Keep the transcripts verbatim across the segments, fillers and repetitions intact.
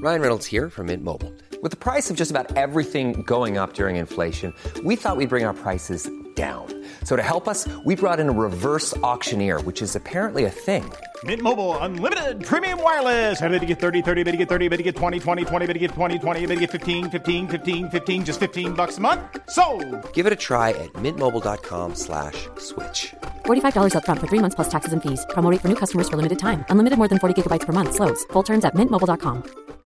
Ryan Reynolds here from Mint Mobile. With the price of just about everything going up during inflation, we thought we'd bring our prices down. So to help us, we brought in a reverse auctioneer, which is apparently a thing. Mint Mobile Unlimited Premium Wireless. How to get thirty, thirty, how to get thirty, how to get twenty, twenty, twenty, how to get twenty, twenty, how to get fifteen, fifteen, fifteen, fifteen, just fifteen bucks a month? Sold! Give it a try at mintmobile.com slash switch. forty-five dollars up front for three months plus taxes and fees. Promo rate for new customers for limited time. Unlimited more than forty gigabytes per month. Slows full terms at mint mobile dot com.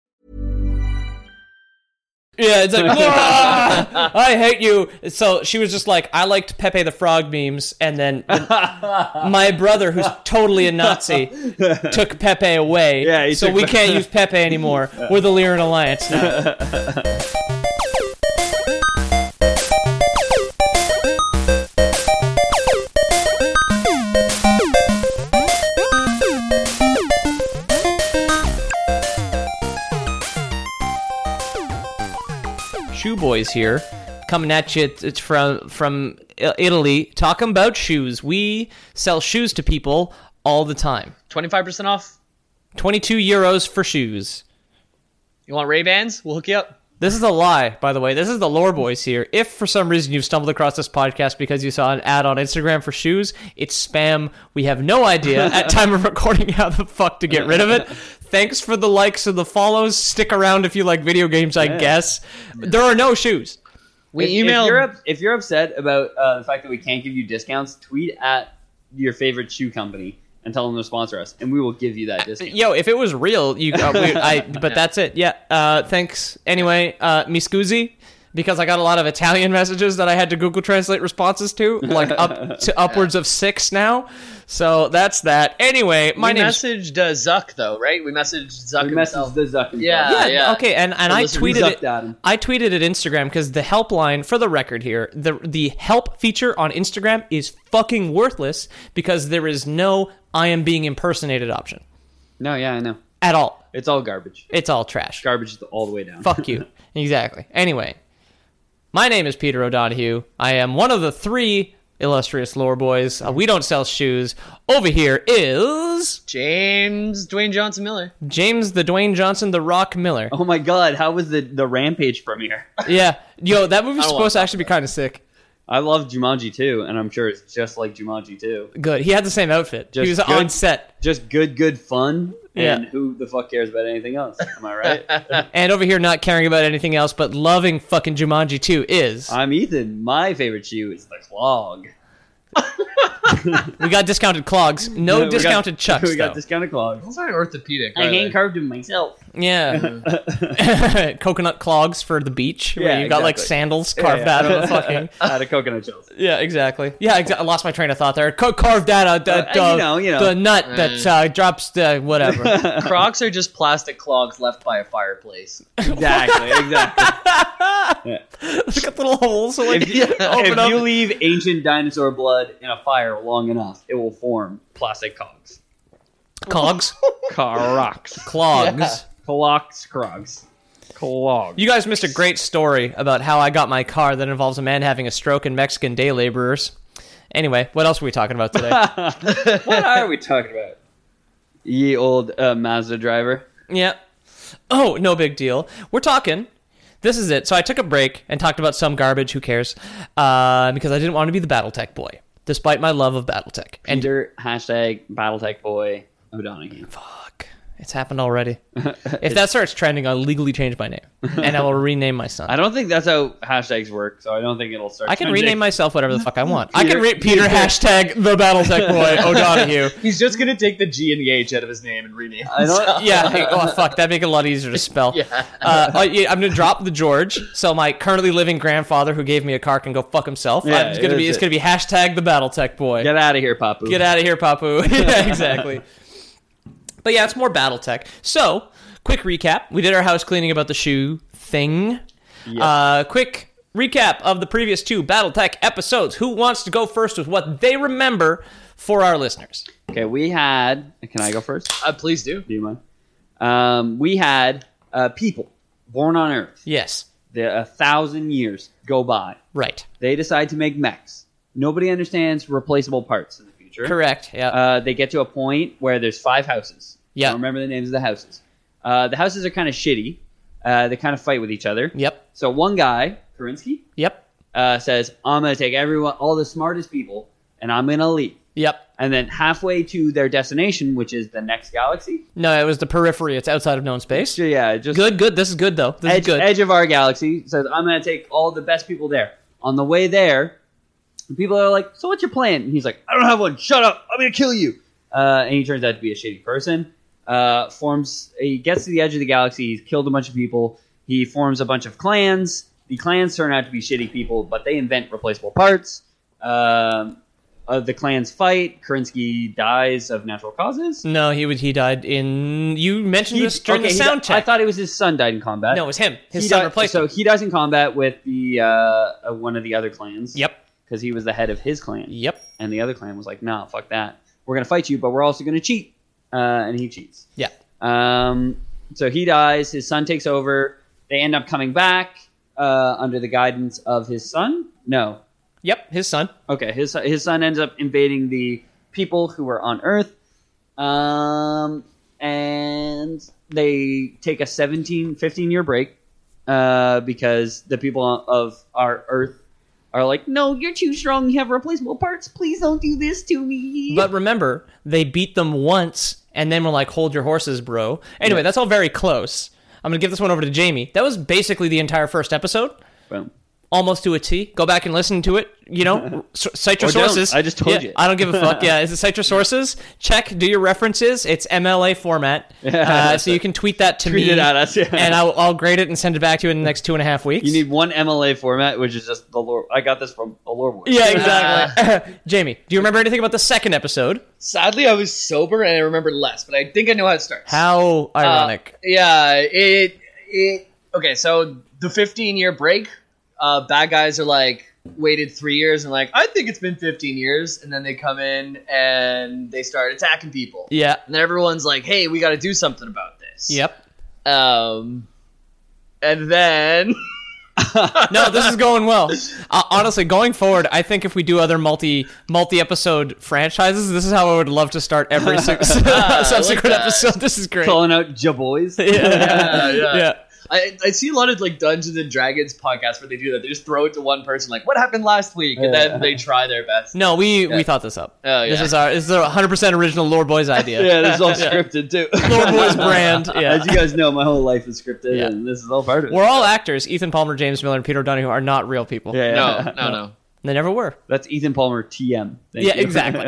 Yeah, it's like, "Ah, I hate you." So she was just like, I liked Pepe the Frog memes, and then my brother, who's totally a Nazi, took Pepe away. Yeah, he so took we Pe- can't use Pepe anymore. We're the Lyran Alliance now. Shoe Boys here, coming at you. It's from from Italy, talking about shoes. We sell shoes to people all the time. twenty-five percent off. twenty-two euros for shoes. You want Ray-Bans? We'll hook you up. This is a lie, by the way. This is the Lore Boys here. If for some reason you've stumbled across this podcast because you saw an ad on Instagram for shoes, it's spam. We have no idea at time of recording how the fuck to get rid of it. Thanks for the likes and the follows. Stick around if you like video games, I Yeah. guess. There are no shoes. We if, emailed... If you're, up, if you're upset about uh, the fact that we can't give you discounts, tweet at your favorite shoe company and tell them to sponsor us, and we will give you that discount. Yo, if it was real, you. Uh, we, I. But that's it. Yeah. Uh, thanks. Anyway, uh, mi scusi, because I got a lot of Italian messages that I had to Google Translate responses to, like up to upwards of six now. So that's that. Anyway, my we name. messaged uh, Zuck though, right? We messaged Zuck We himself. messaged the Zuck himself. Yeah, Yeah, yeah. okay, and, and So I listen, tweeted Zucked it. at him. I tweeted at Instagram because the helpline, for the record here, the the help feature on Instagram is fucking worthless because there is no I am being impersonated option No, yeah, I know. at all. It's all garbage. It's all trash. Garbage all the way down. Fuck you. Exactly. Anyway, my name is Peter O'Donohue. I am one of the three illustrious Lore Boys. Uh, we don't sell shoes. Over here is James Dwayne Johnson Miller. James the Dwayne Johnson, the Rock Miller. Oh my god, how was the, the Rampage premiere? Yeah. Yo, that movie's I don't supposed to wanna actually be kind of sick. I love Jumanji too, and I'm sure it's just like Jumanji too. Good. He had the same outfit. Just he was good. on set. Just good, good fun, and Yeah. who the fuck cares about anything else? Am I right? And over here, not caring about anything else but loving fucking Jumanji two is. I'm Ethan. My favorite shoe is the clog. We got discounted clogs. No Yeah, we got- discounted chucks, We got though. discounted clogs. Those aren't orthopedic. I are they? hand carved them myself. Yeah. Coconut clogs for the beach, where Yeah, you got like exactly. sandals carved Yeah, out yeah. of the fucking. Out of coconut shells. Yeah, exactly. Yeah, exa- I lost my train of thought there. Co- carved out of the, Uh, you know, you know. the nut that uh, drops the whatever. Crocs are just plastic clogs left by a fireplace. Exactly, exactly. Look at little holes. So like, If, you, open if up. you leave ancient dinosaur blood in a fire long enough, it will form plastic cogs. Cogs, Crocs. clogs. Clogs, crocs. Clogs. You guys missed a great story about how I got my car that involves a man having a stroke and Mexican day laborers. Anyway, what else are we talking about today? What are we talking about? Ye old uh, Mazda driver. Yeah. Oh, no big deal. We're talking. This is it. So I took a break and talked about some garbage. Who cares? Uh, because I didn't want to be the BattleTech boy, despite my love of BattleTech. And Peter, hashtag BattleTech boy O'Donoghue. fuck, it's happened already. If that starts trending, I'll legally change my name, and I will rename my son. I don't think that's how hashtags work, so I don't think it'll start. I can changing. rename myself whatever the fuck I want. I can Peter- re- Peter hashtag the BattleTech boy O'Donoghue. He's just gonna take the G and the H out of his name and rename. I don't. Yeah. Hey, oh fuck, that'd make it a lot easier to spell. Yeah. Uh, oh, yeah, I'm gonna drop the George, so my currently living grandfather who gave me a car can go fuck himself. Yeah, Uh, it's gonna be that's it's it. gonna be hashtag the BattleTech boy. Get out of here, Papu. Get out of here, Papu. Yeah, exactly. But yeah, it's more BattleTech. So, quick recap. We did our house cleaning about the shoe thing. Yep. Uh, quick recap of the previous two BattleTech episodes. Who wants to go first with what they remember for our listeners? Okay, we had. Can I go first? Uh, please do. Do you mind? Um, we had uh, people born on Earth. Yes. The, a thousand years go by. Right. They decide to make mechs. Nobody understands replaceable parts in the future. Correct. Yeah. Uh, they get to a point where there's five houses. Yeah. Don't remember the names of the houses. Uh, the houses are kind of shitty. Uh, they kind of fight with each other. Yep. So one guy, Kerensky, Yep. uh, says, I'm going to take everyone, all the smartest people, and I'm going to leave. Yep. And then halfway to their destination, which is the next galaxy. No, it was the periphery. It's outside of known space. So yeah, just Good, good. This is good, though. This edge, is good. edge of our galaxy. Says, I'm going to take all the best people there. On the way there, the people are like, so what's your plan? And he's like, I don't have one. Shut up. I'm going to kill you. Uh, and he turns out to be a shitty person. Uh, forms. He gets to the edge of the galaxy. He's killed a bunch of people. He forms a bunch of clans. The clans turn out to be shitty people, but they invent replaceable parts. Um, uh, the clans fight. Kerensky dies of natural causes. No, he would. He died in. You mentioned He- this during okay, the he sound di- check. I thought it was his son died in combat. No, it was him. His He son di- replaced So him. he dies in combat with the uh, uh, one of the other clans. Yep. Because he was the head of his clan. Yep. And the other clan was like, nah, fuck that. We're going to fight you, but we're also going to cheat. Uh, and he cheats. Yeah. Um, so he dies. His son takes over. They end up coming back uh, under the guidance of his son. No. Yep. His son. Okay. His his son ends up invading the people who were on Earth. Um, and they take a seventeen, fifteen year break uh, because the people of our Earth are like, no, you're too strong. You have replaceable parts. Please don't do this to me. But remember, they beat them once, and then we're like, hold your horses, bro. Anyway, that's all very close. I'm going to give this one over to Jamie. That was basically the entire first episode. Boom. Almost to a T. Go back and listen to it. You know, s- cite your Or don't. sources. I just told Yeah, you. I don't give a fuck. Yeah, is it cite your sources? Check, do your references. It's M L A format. Uh, so you can tweet that to Tweet me. it at us, yeah. And I'll, I'll grade it and send it back to you in the next two and a half weeks. You need one M L A format, which is just the lore. I got this from the lore board. Yeah, exactly. Jamie, do you remember anything about the second episode? Sadly, I was sober and I remember less, but I think I know how it starts. How ironic. Uh, yeah, it it okay. So the fifteen year break, uh, bad guys are like waited three years and like I think it's been fifteen years, and then they come in and they start attacking people. Yeah. And then everyone's like, "Hey, we got to do something about this." Yep. Um, and then No, this is going well. Uh, honestly, going forward, I think if we do other multi multi episode franchises, this is how I would love to start every su- subsequent that. episode. This is great. Calling out Jaboys. Yeah, Yeah, yeah. yeah. I, I see a lot of like Dungeons and Dragons podcasts where they do that. They just throw it to one person, like, "What happened last week?" and Yeah. then they try their best. No, we we Yeah. thought this up. Oh, This yeah. is our this is a one hundred percent original Lore Boys idea. Yeah, this is all scripted too. Lore Boys brand. Yeah. As you guys know, my whole life is scripted, Yeah. and this is all part of it. We're all actors. Ethan Palmer, James Miller, and Peter O'Donoghue are not real people. yeah, No, yeah. no, no. They never were. That's Ethan Palmer T M. Thank Yeah, you. exactly.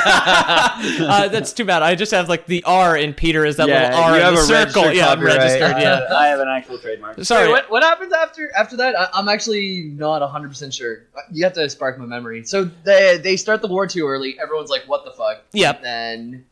uh, that's too bad. I just have like the R in Peter is that Yeah, little R you in have the a circle. registered Yeah, copyright. registered. Yeah. Uh, I have an actual trademark. Sorry. Wait, what, what happens after after that? I, I'm actually not one hundred percent sure. You have to spark my memory. So they they start the war too early. Everyone's like, "What the fuck?" Yep. And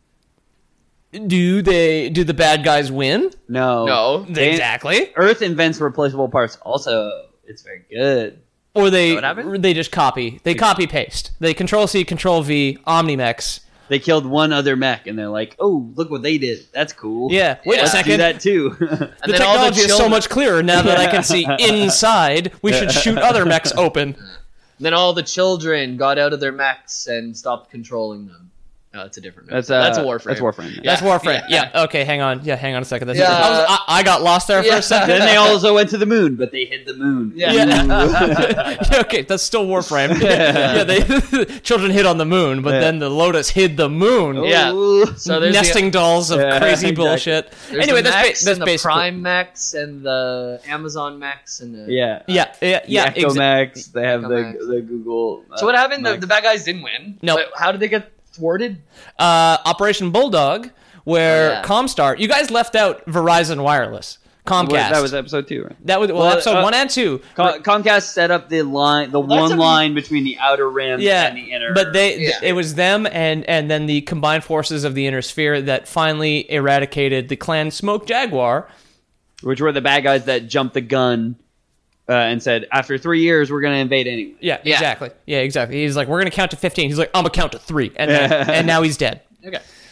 Do they? Do the bad guys win? No. No. They- Exactly. Earth invents replaceable parts. Also, it's very good. Or they what happened? they just copy. They copy paste. They control C, control V, Omnimex. They killed one other mech, and they're like, "Oh, look what they did. That's cool." Yeah. Wait a Let's second. do that too. The then all the technology is so children- much clearer now that I can see inside. We should shoot other mechs open. then all the children got out of their mechs and stopped controlling them. Oh, it's a different. that's uh, that's a Warframe. That's Warframe. yeah. That's Warframe. yeah. Yeah. Okay. Hang on. Yeah. Hang on a second. That's Yeah. I, was, I, I got lost there for Yeah. a second. Then they also went to the moon, but they hid the moon. Yeah. Yeah. Okay, that's still Warframe. Yeah, they children hid on the moon, but Yeah. then the Lotus hid the moon. Yeah. Ooh. So there's Nesting the, dolls of Yeah, crazy exactly. bullshit. there's Anyway, the that's mechs ba- that's and the basically Prime mechs and the Amazon mechs and the Yeah. Yeah, yeah, yeah. The Echo exa- Max. They have Echo the Max. the Google. Uh, So what happened? The, Max. the bad guys didn't win. Nope. But how did they get thwarted? uh, Operation Bulldog, where Oh, yeah. Comstar. You guys left out Verizon Wireless. Comcast. What- that was episode two, right? That was well, Well, episode uh, one and two. Com- Comcast set up the line, the that's one a- line between the outer rim Yeah, and the inner. but they Yeah. it was them and and then the combined forces of the inner sphere that finally eradicated the clan Smoke Jaguar. which were the bad guys that jumped the gun uh, and said, "After three years, we're going to invade anyway." Yeah, Yeah. exactly. Yeah, exactly. He's like, we're gonna count to fifteen. He's like, I'm gonna count to three, and then, and now he's dead. Okay.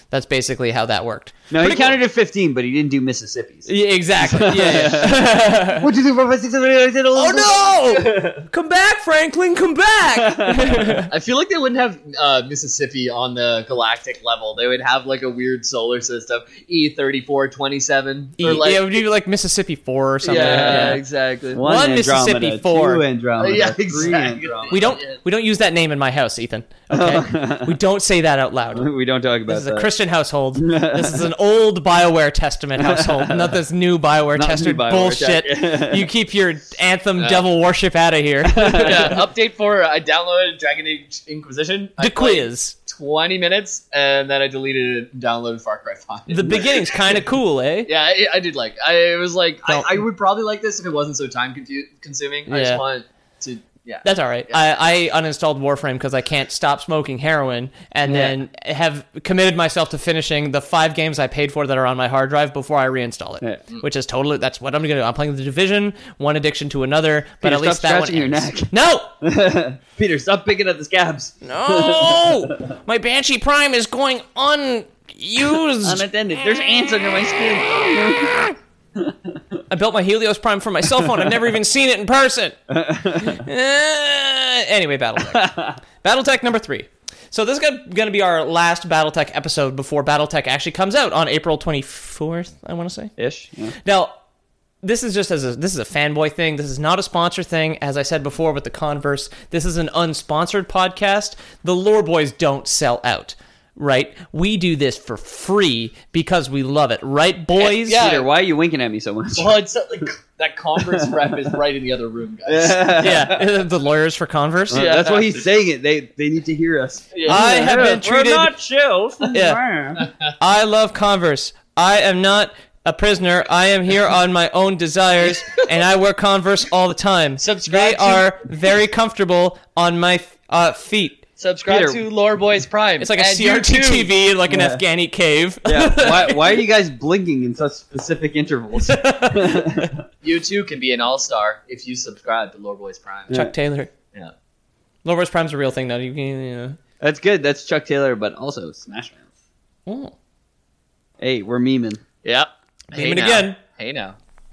That's basically how that worked. No, he Pretty counted to fifteen, but he didn't do Mississippi's. Yeah, exactly. Yeah. yeah. One, two, three, four, five, six, seven, eight, nine, ten, eleven. Oh no! Come back, Franklin. Come back. I feel like they wouldn't have uh, Mississippi on the galactic level. They would have like a weird solar system, E thirty-four twenty-seven. E- like, yeah, it would be like Mississippi four or something. yeah, Yeah. exactly. One, One Andromeda, Mississippi, four. Two Andromeda. Yeah, three exactly. Andromeda. We don't we don't use that name in my house, Ethan. Okay, we don't say that out loud. We don't talk about This is that. a Christian household. This is an old BioWare Testament household, not this new BioWare Not Testament new BioWare bullshit. tech. You keep your Anthem devil worship out of here. yeah, update for I downloaded Dragon Age Inquisition. I The played quiz. twenty minutes, and then I deleted it and downloaded Far Cry five. The beginning's kind of cool, eh? yeah, I, I did like. I it was like I, Don't- I would probably like this if it wasn't so time confu- consuming. I Yeah. just want to. Yeah. That's all right. I, I uninstalled Warframe because I can't stop smoking heroin, and Yeah. then have committed myself to finishing the five games I paid for that are on my hard drive before I reinstall it. Yeah. Which is totally that's what I'm gonna do. I'm playing The Division, one addiction to another, but Peter, at least stop that one scratching your ends. neck. No, Peter, stop picking at the scabs. no, my Banshee Prime is going unused. Unattended. There's ants under my skin. I built my Helios Prime for my cell phone. I've never even seen it in person. Uh, anyway, BattleTech. BattleTech number three. So this is going to be our last BattleTech episode before BattleTech actually comes out on April twenty-fourth, I want to say. Ish. Yeah. Now, this is just as a this is a fanboy thing. This is not a sponsor thing. As I said before with the Converse, this is an unsponsored podcast. The Lore Boys don't sell out. Right? We do this for free because we love it. Right, boys? Yeah. Peter, why are you winking at me so much? Well, it's uh, like that Converse rep is right in the other room, guys. Yeah, the lawyers for Converse. Uh, That's why he's saying it. They they need to hear us. I have been treated... chill. Yeah. I love Converse. I am not a prisoner. I am here on my own desires, and I wear Converse all the time. Subscribe They to- are very comfortable on my uh, feet. Subscribe Peter. to Lore Boys Prime. It's like a and C R T YouTube. T V in like an Yeah. Afghani cave. Yeah. Why, why are you guys blinking in such specific intervals? You too can be an all-star if you subscribe to Lore Boys Prime. Chuck Taylor. Yeah. Lore Boys Prime's a real thing now. You can, you know. That's good. That's Chuck Taylor, but also Smash Mouth. Oh. Hey, we're memeing. Yep. Name it now. again. Hey now.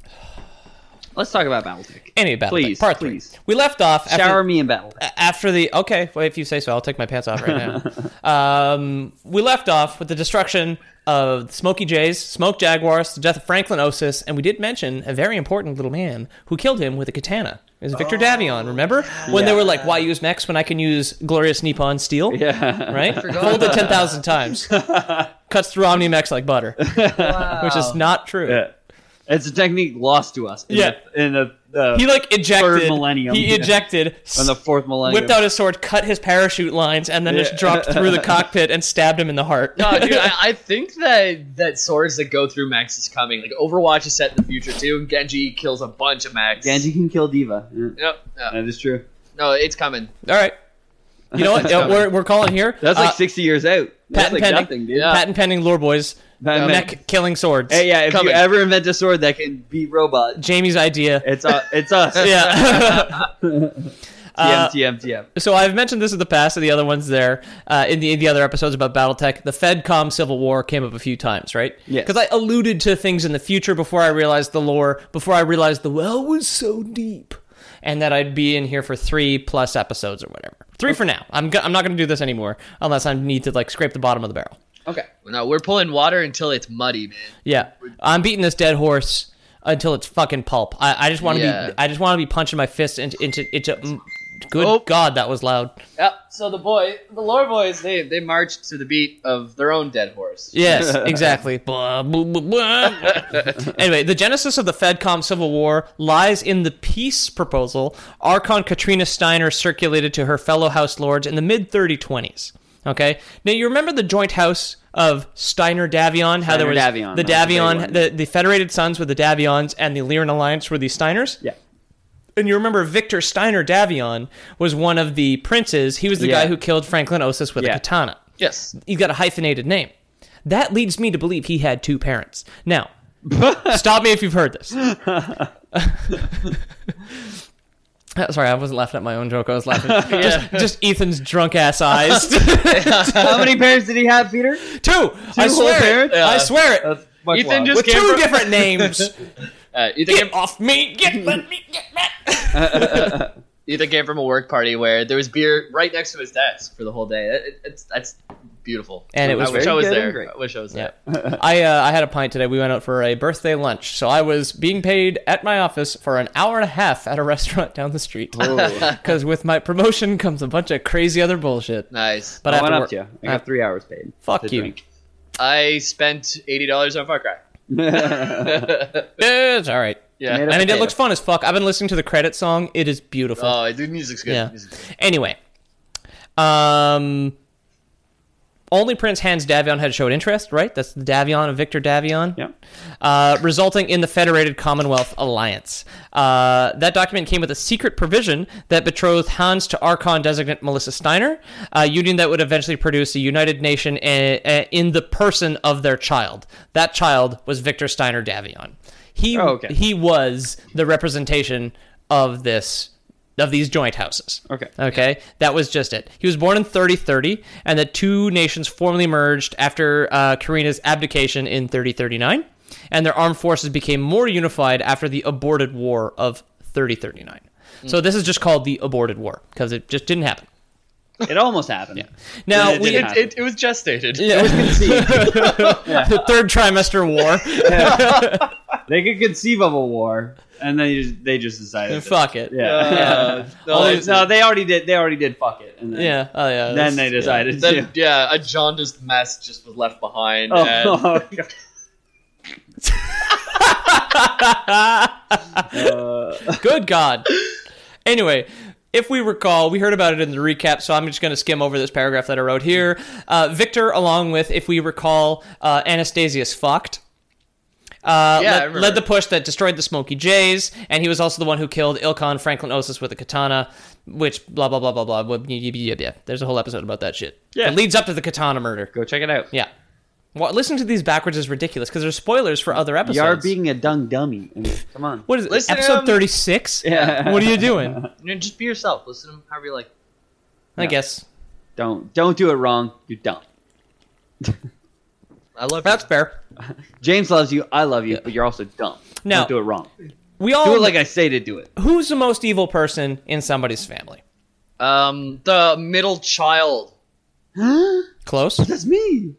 Let's talk about BattleTech. Anyway, Battle Please, Part three. please. We left off after, Shower me in BattleTech. after the okay. Well, if you say so, I'll take my pants off right now. um, we left off with the destruction of the Smokey Jays, Smoke Jaguars, the death of Franklin Osis, and we did mention a very important little man who killed him with a katana. It was Victor Davion. Remember when they Yeah. were like, "Why use mechs when I can use glorious Nippon steel?" Yeah. Right? Folded ten thousand times. Cuts through Omnimex like butter, which is not true. Yeah. It's a technique lost to us. In Yeah. The, in the, uh, He like ejected. Third millennium. He Yeah. ejected. in the fourth millennium. Whipped out his sword, cut his parachute lines, and then just Yeah. dropped through the cockpit and stabbed him in the heart. No, dude, I, I think that that swords that go through mechs is coming. Like Overwatch is set in the future too, and Genji kills a bunch of mechs. Genji can kill Diva. Yeah. Yep. Yeah. That is true. No, it's coming. All right. You know what? Uh, we're, we're calling here. That's like uh, sixty years out. That's patent like pending. nothing, dude. Yeah. patent pending lore boys. Patent Mech pending. killing swords. Hey, yeah, if Coming. you ever invent a sword that can beat robot, Jamie's idea. it's uh, it's us. Yeah. Uh, T M, T M, T M. So I've mentioned this in the past, and the other ones there uh, in the in the other episodes about BattleTech. The FedCom Civil War came up a few times, right? Yes. Because I alluded to things in the future before I realized the lore, before I realized the well was so deep, and that I'd be in here for three plus episodes or whatever. Three for now. I'm go- I'm not going to do this anymore unless I need to like scrape the bottom of the barrel. Okay. No, we're pulling water until it's muddy, man. Yeah, I'm beating this dead horse until it's fucking pulp. I, I just want to Yeah. be I just want to be punching my fist into into into. mm, Good Oh. God, that was loud. Yep. So the boy, the lore boys, they they marched to the beat of their own dead horse. Yes, exactly. Blah, blah, blah, blah. Anyway, the genesis of the FedCom Civil War lies in the peace proposal Archon Katrina Steiner circulated to her fellow House Lords in the mid thirty twenties. Okay? Now, you remember the joint house of Steiner-Davion? How there was Steiner-Davion, the that was a great Davion, one. the, the Federated Sons were the Davions, and the Lyran Alliance were the Steiners? Yeah. And you remember Victor Steiner Davion was one of the princes. He was the Yeah. guy who killed Franklin Osis with Yeah. a katana. Yes. He's got a hyphenated name. That leads me to believe he had two parents. Now, stop me if you've heard this. Uh, Sorry, I wasn't laughing at my own joke. I was laughing just, just Ethan's drunk ass eyes. How many parents did he have, Peter? Two. I whole swear it. parents? I Yeah. swear it. That's much Ethan wild. just With came two from- different names. Uh, Ethan, Get came, off me. Get let me get back. Ethan came from a work party where there was beer right next to his desk for the whole day. It, it, it's that's beautiful. And it was I wish very I was good and there. great. I wish I was Yeah. there. I uh, I had a pint today. We went out for a birthday lunch. So I was being paid at my office for an hour and a half at a restaurant down the street. Because with my promotion comes a bunch of crazy other bullshit. Nice. But I I went have up to to work. you. I got three hours paid. Fuck to you. drink. I spent eighty dollars on Far Cry. It's all right. Yeah. Tomato I mean, it potato. looks fun as fuck. I've been listening to the credit song. It is beautiful. Oh, the music's good. Yeah. Music's good. Anyway, um, only Prince Hans Davion had showed interest, right? That's the Davion of Victor Davion. Yeah. Uh, resulting in the Federated Commonwealth Alliance. Uh, that document came with a secret provision that betrothed Hans to Archon designate Melissa Steiner, a union that would eventually produce a united nation in, in the person of their child. That child was Victor Steiner Davion. He Oh, okay. he was the representation of this of these joint houses. Okay. Okay, that was just it. He was born in thirty thirty, and the two nations formally merged after uh, Karina's abdication in thirty thirty-nine, and their armed forces became more unified after the aborted war of thirty thirty-nine. So this is just called the aborted war because it just didn't happen. It almost happened. Yeah. Now It we didn't It, happen. it, it was gestated. yeah. the third trimester war. They could conceive of a war, and then they just, they just decided. to- Fuck it. Yeah. Uh, no, Oh, it's- no, they already did. They already did. Fuck it. And then, Yeah. Oh yeah. Then that's- they decided then, to. yeah, a jaundiced mess just was left behind. Oh, and oh, God. Uh, Good God. Anyway, if we recall, we heard about it in the recap, so I'm just going to skim over this paragraph that I wrote here. Uh, Victor, along with, if we recall, uh, Anastasius fucked. Uh, Yeah, I led, remember. led the push that destroyed the Smoky Jays, and he was also the one who killed Ilkhan Franklin Osis with a katana, which blah, blah, blah, blah, blah. blah, yeah, yeah, yeah. There's a whole episode about that shit. Yeah. It leads up to the katana murder. go check it out. Yeah. Well, listening to these backwards is ridiculous, because there's spoilers for other episodes. You are being a dung dummy. I mean, come on. What is it, Listen to episode him. thirty-six? Yeah. What are you doing? you know, just be yourself. Listen to him however you like. I guess. Don't don't do it wrong. You're dumb. I love That's fair. James loves you. I love you, but you're also dumb. Now- don't do it wrong. We all Do it like I say to do it. Who's the most evil person in somebody's family? you. Um, the middle child. Close. That's me.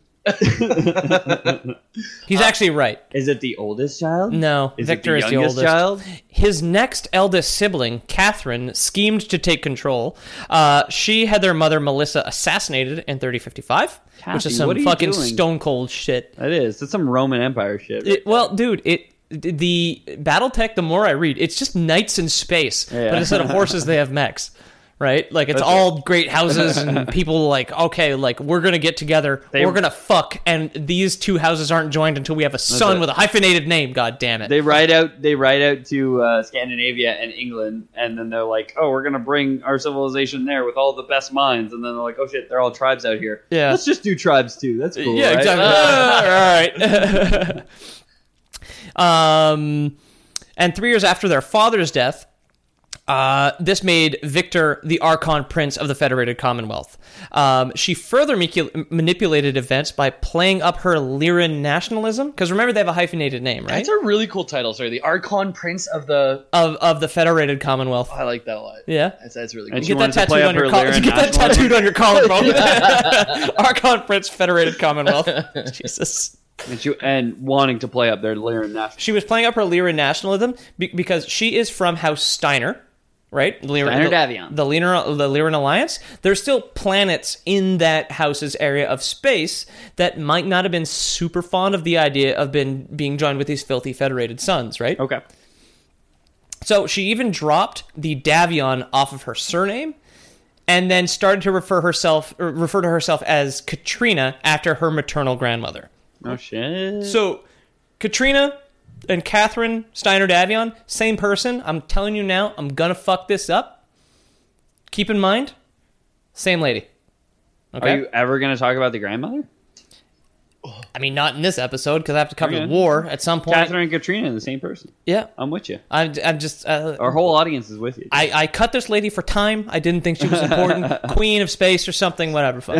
He's actually right. Is it the oldest child? No, Is Victor it is the the youngest oldest. child? His next eldest sibling, Catherine, schemed to take control. Uh, she had their mother, Melissa, assassinated in thirty fifty-five, which is Kathy, some what are you fucking doing? stone cold shit. That is. That's some Roman Empire shit. It, well, dude, it the BattleTech. The more I read, it's just knights in space, Yeah. but instead of horses, they have mechs. Right? Like, it's all great houses and people like, okay, like, we're going to get together, They- we're going to fuck, and these two houses aren't joined until we have a son it. with a hyphenated name, god damn it. They ride out. They ride out to uh, Scandinavia and England, and then they're like, "Oh, we're gonna bring our civilization there with all the best minds." And then they're like, "Oh shit, they're all tribes out here. Yeah. let's just do tribes too. That's cool." yeah, right? exactly. all right. um, and three years after their father's death, Uh, this made Victor the Archon Prince of the Federated Commonwealth. Um, she further manipu- manipulated events by playing up her Lyran nationalism, because remember they have a hyphenated name, right? That's a really cool title. Sorry, the Archon Prince of the. Of of the Federated Commonwealth. I like that a lot. Yeah. That's, that's really And cool. she Get that wanted to play tattooed up on your her collar. Lyran Get that nationalism. tattooed on your collarbone. Archon Prince, Federated Commonwealth. Jesus. and, she, and wanting to play up their Lyran national. She was playing up her Lyran nationalism be- because she is from House Steiner, right? Lyran, Steiner the, Davion. The Lyran, the Lyran Alliance. There's still planets in that house's area of space that might not have been super fond of the idea of been being joined with these filthy Federated sons, right? Okay. So she even dropped the Davion off of her surname, and then started to refer herself or refer to herself as Katrina after her maternal grandmother. Oh shit. So, Katrina and Catherine Steiner Davion, same person. I'm telling you now, I'm gonna fuck this up. Keep in mind, same lady. Okay. Are you ever going to talk about the grandmother? I mean, not in this episode because I have to cover Okay. the war at some point. Catherine and Katrina, the same person. Yeah, I'm with you. I'm, I'm just. Uh, Our whole audience is with you. I, I cut this lady for time. I didn't think she was important. Queen of space or something. Whatever. Fuck.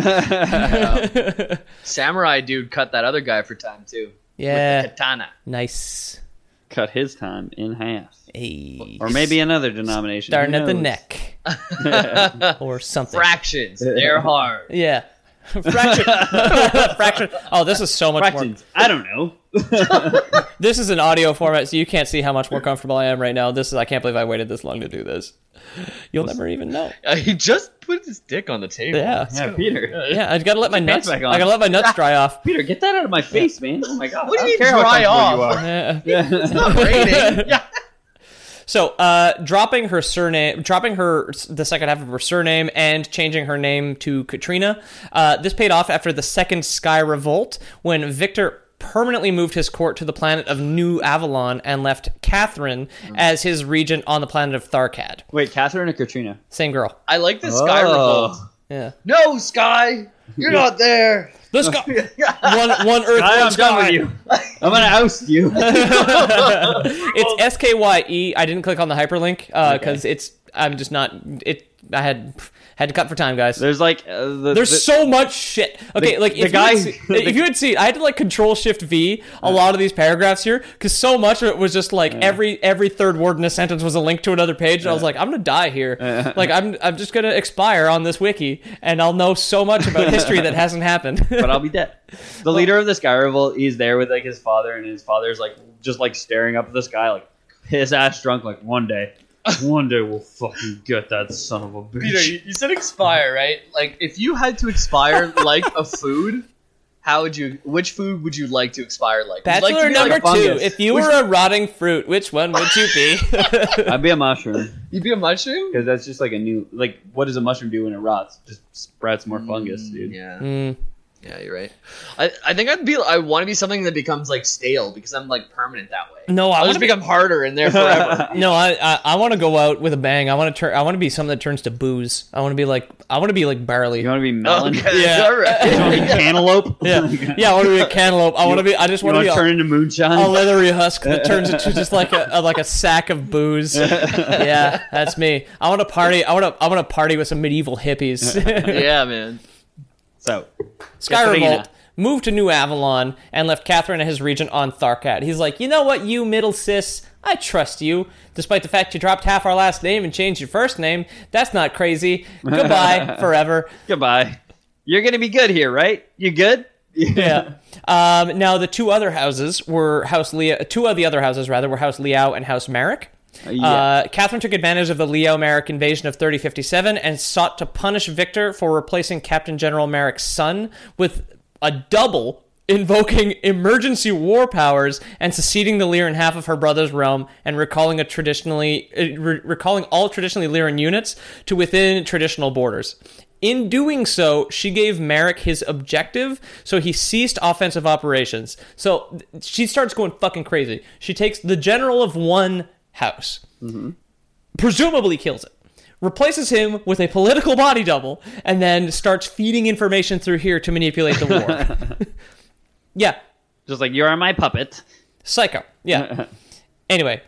Samurai dude cut that other guy for time too. Yeah. With the katana. Nice. Cut his time in half. Hey. Or maybe another denomination. Starting Who at the knows? neck. Or something. Fractions. They're hard. Yeah. Fraction. Fraction. Oh, this is so much Fractions. I don't know. more. This is an audio format, so you can't see how much more comfortable I am right now. This is. I can't believe I waited this long to do this. You'll never even know. Uh, he just put his dick on the table. Yeah. Yeah, Peter. Yeah. I gotta let my nuts. back on. I gotta let my nuts dry off. Peter, get that out of my face, man. Oh my god. What do I you don't mean care how dry comfortable off? you are. Yeah. It's not raining. Yeah. So, uh, dropping her surname, dropping her the second half of her surname, and changing her name to Katrina. Uh, this paid off after the Second Sky Revolt, when Victor permanently moved his court to the planet of New Avalon and left Catherine as his regent on the planet of Tharkad. Wait, Catherine or Katrina? Same girl. I like the Sky Oh. Revolt. Yeah. No, Sky, you're not there. The sky. one, one Earth, Sky, one I'm sky. done with you. I'm gonna oust you. It's S K Y E. I didn't click on the hyperlink because uh, it's. I'm just not. It. I had had to cut for time, guys. There's like uh, the, There's the, so much shit. Okay, the- like the if, guy- you had see, if you had seen, I had to like Control Shift V a lot of these paragraphs here because so much of it was just like every every third word in a sentence was a link to another page, and I was like, I'm gonna die here. Like I'm I'm just gonna expire on this wiki, and I'll know so much about history that hasn't happened. but I'll be dead. The leader of the Sky Revolt, he's there with like his father, and his father's like just like staring up at the sky, like his ass drunk. Like one day, one day we'll fucking get that son of a bitch. Peter, you, you said expire, right? Like, if you had to expire like a food, how would you? Which food would you like to expire like? Would you like Bachelor to be number like a two: fungus. if you were a rotting fruit, which one would you be? I'd be a mushroom You'd be a mushroom. because that's just like a new like. What does a mushroom do when it rots? Just sprouts more fungus, dude. Yeah. Mm. Yeah, you're right. I, I think I'd be. I want to be something that becomes like stale because I'm like permanent that way. No, I I'll want just to be. become harder in there forever. No, I I, I want to go out with a bang. I want to turn. I want to be something that turns to booze. I want to be like. I want to be like barley. You want to be melon? Okay, Yeah. all right. You want to be cantaloupe? Yeah, yeah. I want to be a cantaloupe. I want to be. I just You want to want be to a, turn into moonshine? a leathery husk that turns into just like a, a like a sack of booze. Yeah, that's me. I want to party. I want to. I want to party with some medieval hippies. Yeah, man. So, Sky Katrina. Revolt moved to New Avalon and left Catherine and his regent on Tharkad. He's like, you know what, you middle cis, I trust you. Despite the fact you dropped half our last name and changed your first name, that's not crazy. Goodbye, forever. Goodbye. You're gonna be good here, right? You good? Yeah. Um, now the two other houses were House Liao. Two of the other houses, rather, were House Liao and House Merrick. Yeah. Uh, Catherine took advantage of the Liao Merrick invasion of thirty fifty-seven and sought to punish Victor for replacing Captain General Merrick's son with a double, invoking emergency war powers and seceding the Lyran half of her brother's realm and recalling a traditionally uh, re- recalling all traditionally Lyran units to within traditional borders. In doing so, she gave Merrick his objective, so he ceased offensive operations. So th- she starts going fucking crazy. She takes the general of one house, presumably kills it, replaces him with a political body double, and then starts feeding information through here to manipulate the war. Yeah. Just like, you're my puppet. Psycho. Yeah. Anyway,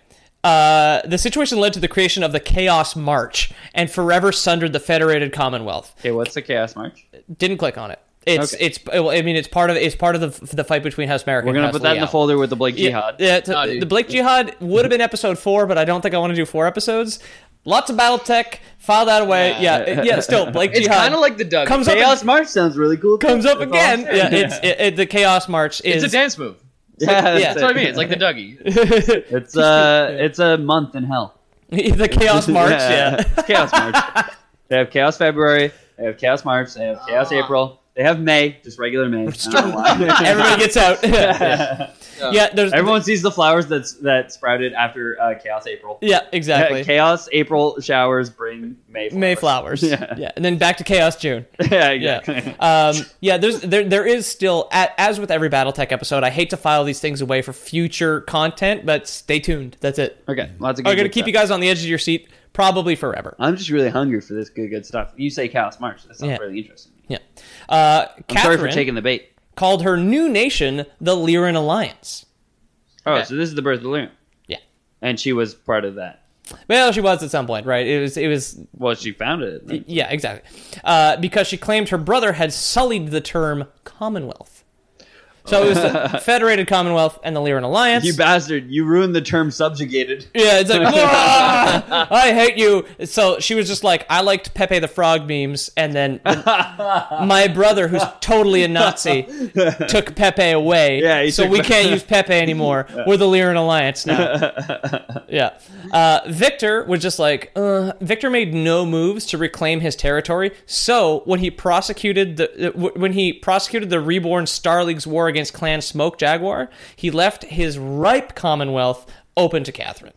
uh, the situation led to the creation of the Chaos March and forever sundered the Federated Commonwealth. Okay, what's the Chaos March? Didn't click on it. It's Okay. it's. well, I mean, it's part of it's part of the the fight between House Merrick We're and gonna House put that in the Liao. folder with the Blake Yeah, Jihad. yeah, t- No, dude. the Blake Jihad would have been episode four, but I don't think I want to do four episodes. Lots of BattleTech. File that away. Yeah, yeah. yeah still, Blake It's Jihad kind of like the Doug. comes up Chaos and- March sounds really cool. comes up That's again. awesome. Yeah, it's it, it, the Chaos March is It's a dance move. Yeah, that's, yeah. That's what I it. mean. It's like the Dougie. It's uh, it's a month in hell. the Chaos March. Yeah. It's Chaos March. They have Chaos February. They have Chaos March. They have Chaos April. They have May, just regular May. I don't know why. Everybody gets out. yeah. yeah, there's Everyone sees the flowers that's that sprouted after uh, Chaos April. Yeah, exactly. Chaos April showers bring May flowers. May flowers. Yeah. yeah, and then back to Chaos June. yeah, Yeah, exactly. um, yeah. There's there there is still a- as with every BattleTech episode. I hate to file these things away for future content, but stay tuned. That's it. Okay, lots of good I'm gonna good keep stuff. you guys on the edge of your seat probably forever. I'm just really hungry for this good, good stuff. You say Chaos March. That sounds Yeah. really interesting. Yeah. Uh, I'm Catherine, sorry for taking the bait. called her new nation the Lyran Alliance. Oh, Okay. so this is the birth of Lyran. Yeah. And she was part of that. Well, she was at some point, right? It was, it was, Well, she founded it. Right? yeah, exactly. Uh, because she claimed her brother had sullied the term Commonwealth. So it was the Federated Commonwealth and the Lyran Alliance. You bastard! You ruined the term subjugated. Yeah, it's like, "Ah, I hate you. So she was just like, I liked Pepe the Frog memes, and then my brother, who's totally a Nazi, took Pepe away. Yeah, he so took we Pe- can't use Pepe anymore. We're the Lyran Alliance now. Yeah. Uh, Victor was just like, uh, Victor made no moves to reclaim his territory. So when he prosecuted the when he prosecuted the reborn Star League's war against Clan Smoke Jaguar, he left his ripe Commonwealth open to Catherine.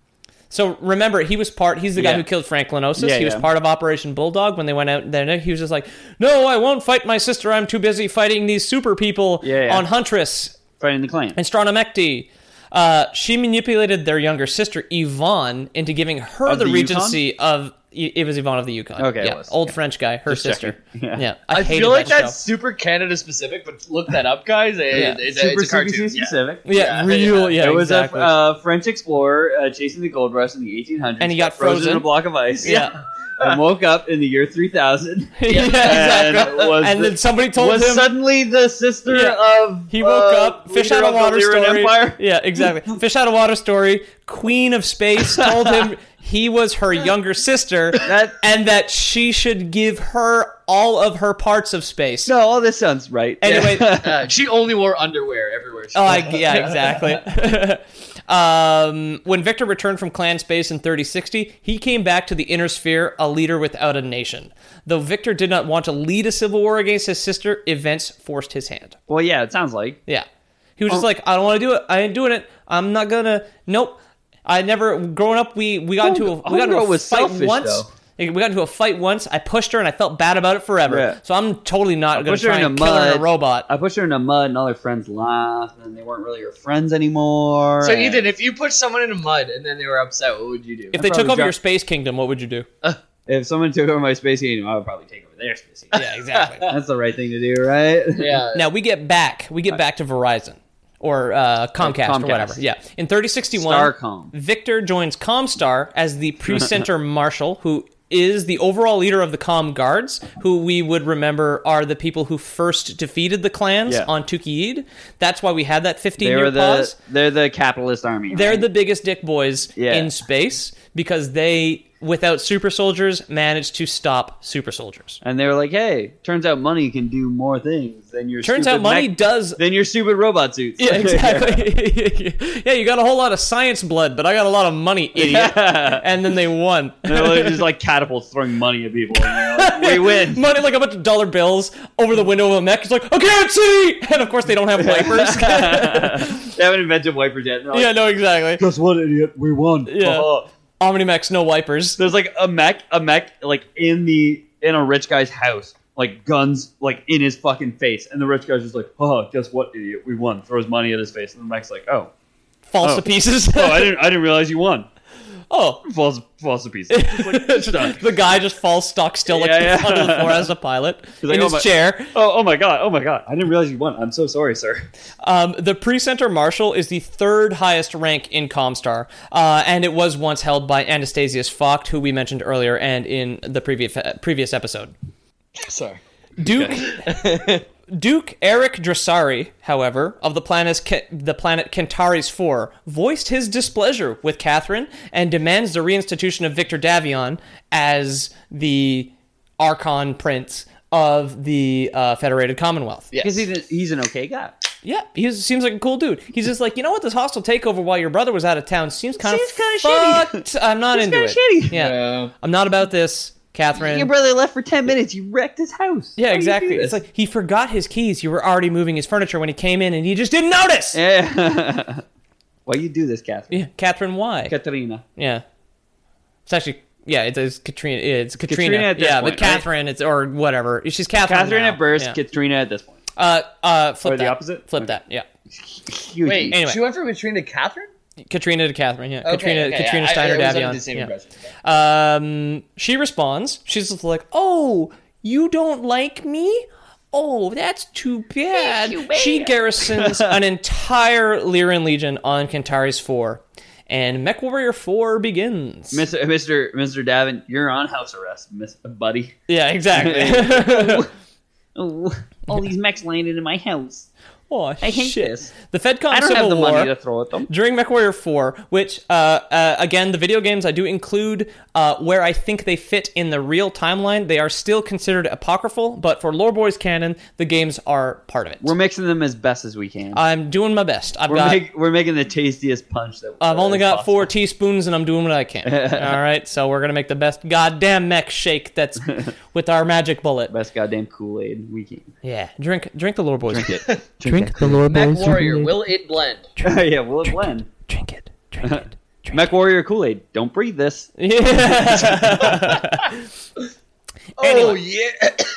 So remember, he was part. He's the guy Yeah. who killed Frank Lenosis. Yeah, he was yeah. part of Operation Bulldog when they went out there. He was just like, "No, I won't fight my sister. I'm too busy fighting these super people Yeah, yeah. on Huntress Fighting the clan. and Stranomecti." Uh, she manipulated their younger sister Yvonne into giving her Of the, the regency of. It was Yvonne of the Yukon. Okay, it yeah, was. old Yeah. French guy, her Just sister. checking. Yeah. Yeah, I, I hated feel like that that's show. super Canada specific, but look that up, guys. It- Yeah. It's, a, Super it's a cartoon. C B C Yeah. specific. Yeah, Yeah, real. Yeah, It was exactly. a uh, French explorer uh, chasing the gold rush in the eighteen hundreds. And he got frozen in frozen. a block of ice. Yeah. And woke up in the year three thousand. yeah, exactly. And, was And the- then somebody told was him suddenly the sister Yeah. of. he woke uh, up, fish leader out of the water Lyran story. Empire. Yeah, exactly. Fish out of water story. Queen of Space told him he was her younger sister, That- and that she should give her all of her parts of space. No, all this sounds right. Anyway, Uh, she only wore underwear everywhere. She oh, I, yeah, exactly. um, when Victor returned from Clan Space in thirty sixty, he came back to the Inner Sphere a leader without a nation. Though Victor did not want to lead a civil war against his sister, events forced his hand. Well, yeah, it sounds like. Yeah. He was just Oh. like, I don't want to do it. I ain't doing it. I'm not gonna. Nope. I never. Growing up, we we got into a we got into a Homegirl was fight selfish, once. though. Like, we got into a fight once. I pushed her and I felt bad about it forever. Yeah. So I'm totally not going to pushed her try in and the kill her in a mud. robot. I pushed her in the mud, and all her friends laughed, and they weren't really her friends anymore. So and- Ethan, if you put someone in the mud and then they were upset, what would you do? If they took probably over your drop- space kingdom, what would you do? if somean took over my space kingdom, I would probably take over their space kingdom. Yeah, exactly. That's the right thing to do, right? yeah. Now we get back. We get back to Verizon or uh, Comcast, Comcast. or whatever. Yeah. In thirty sixty-one, Starcom. Victor joins Comstar as the pre-center marshal, who is the overall leader of the Com Guards, who we would remember are the people who first defeated the clans Yeah. on Tukiyid. That's why we had that They fifteen-year were the pause. they're the capitalist army. They're right? the biggest dick boys Yeah. in space because they, without super soldiers, managed to stop super soldiers. and they were like, hey, turns out money can do more things than your. Turns stupid out money mech- does. than your stupid robot suits. Yeah, exactly. Yeah, you got a whole lot of science blood, but I got a lot of money, idiot. Yeah. And then they won. They're like- just like catapults throwing money at people. And they're like, we win. Money, like a bunch of dollar bills over the window of a mech. It's like, I can't see! And of course, they don't have wipers. They haven't invented wipers yet. They're like, Yeah, no, exactly. guess what, idiot? We won. Yeah. Oh. Omnimechs, no wipers. There's like a mech, a mech, like in the in a rich guy's house, like guns, like in his fucking face, and the rich guy's just like, "Oh, guess what, idiot? We won." Throws money at his face, and the mech's like, "Oh, Falls Oh. to pieces. oh, I didn't, I didn't realize you won." Oh. Falls, falls to pieces. Just like, stuck. The guy just falls stock still like Yeah, yeah. onto the floor as a pilot He's like, in "Oh his my- chair. Oh, oh my god, oh my god! I didn't realize you won. I'm so sorry, sir. Um, the pre-center marshal is the third highest rank in Comstar, uh, and it was once held by Anastasius Vogt, who we mentioned earlier and in the previous previous episode. Sorry. Duke Duke Eric Dressari, however, of the planet the planet Kentaris four, voiced his displeasure with Catherine and demands the reinstitution of Victor Davion as the Archon Prince of the uh, Federated Commonwealth. Yes. Because he's, a- he's an okay guy. Yeah, he seems like a cool dude. He's just like, you know what, this hostile takeover while your brother was out of town seems kind Seems of kinda shitty. fucked. I'm not Seems into kinda it. shitty. Yeah. Yeah. I'm not about this, Catherine. Your brother left for ten minutes. You wrecked his house. Yeah, How do you exactly. do It's this? like he forgot his keys. You were already moving his furniture when he came in, and he just didn't notice. Yeah, Yeah. Why you do this, Catherine? Catherine, why? Katerina. yeah, it's actually yeah, it's, it's Katrina. It's Katrina. Katrina at this yeah, point, but Catherine, it's or whatever. She's Catherine. Catherine now. at birth, Yeah. Katrina at this point. Uh, uh, flip Or the that. opposite? Flip Okay. that. Yeah, Huge. Wait, Anyway. she went from Katrina to Catherine? Katrina to Catherine. Yeah, Okay, Katrina. okay, Katrina yeah, I- Steiner I was under Davion. the same yeah. impression. Um, she responds. She's just like, "Oh, you don't like me? oh, that's too bad. She garrisons an entire Lyran Legion on Kentaris four. And MechWarrior four begins. Mister Mister Mister Davin, you're on house arrest, Miss buddy. Yeah, exactly. Oh, all these mechs landed in my house. Oh, I hate shit. this. The FedCon I don't Civil have the War, money to throw at them. during MechWarrior four, which, uh, uh, again, the video games I do include uh, where I think they fit in the real timeline. They are still considered apocryphal, but for Lore Boys canon, the games are part of it. We're mixing them as best as we can. I'm doing my best. I've we're, got... make, we're making the tastiest punch that I've that only is got possible. four teaspoons, and I'm doing what I can. All right, so we're gonna make the best goddamn mech shake that's with our magic bullet. Best goddamn Kool-Aid we can. Yeah, drink, drink the Lore Boys. Drink it. Drink the Lore Mech Boys. Warrior, will it blend? Yeah, will it blend? Drink it. Drink it. Drink Mech Warrior Kool-Aid. Don't breathe this. it. Yeah. Oh, Anyway.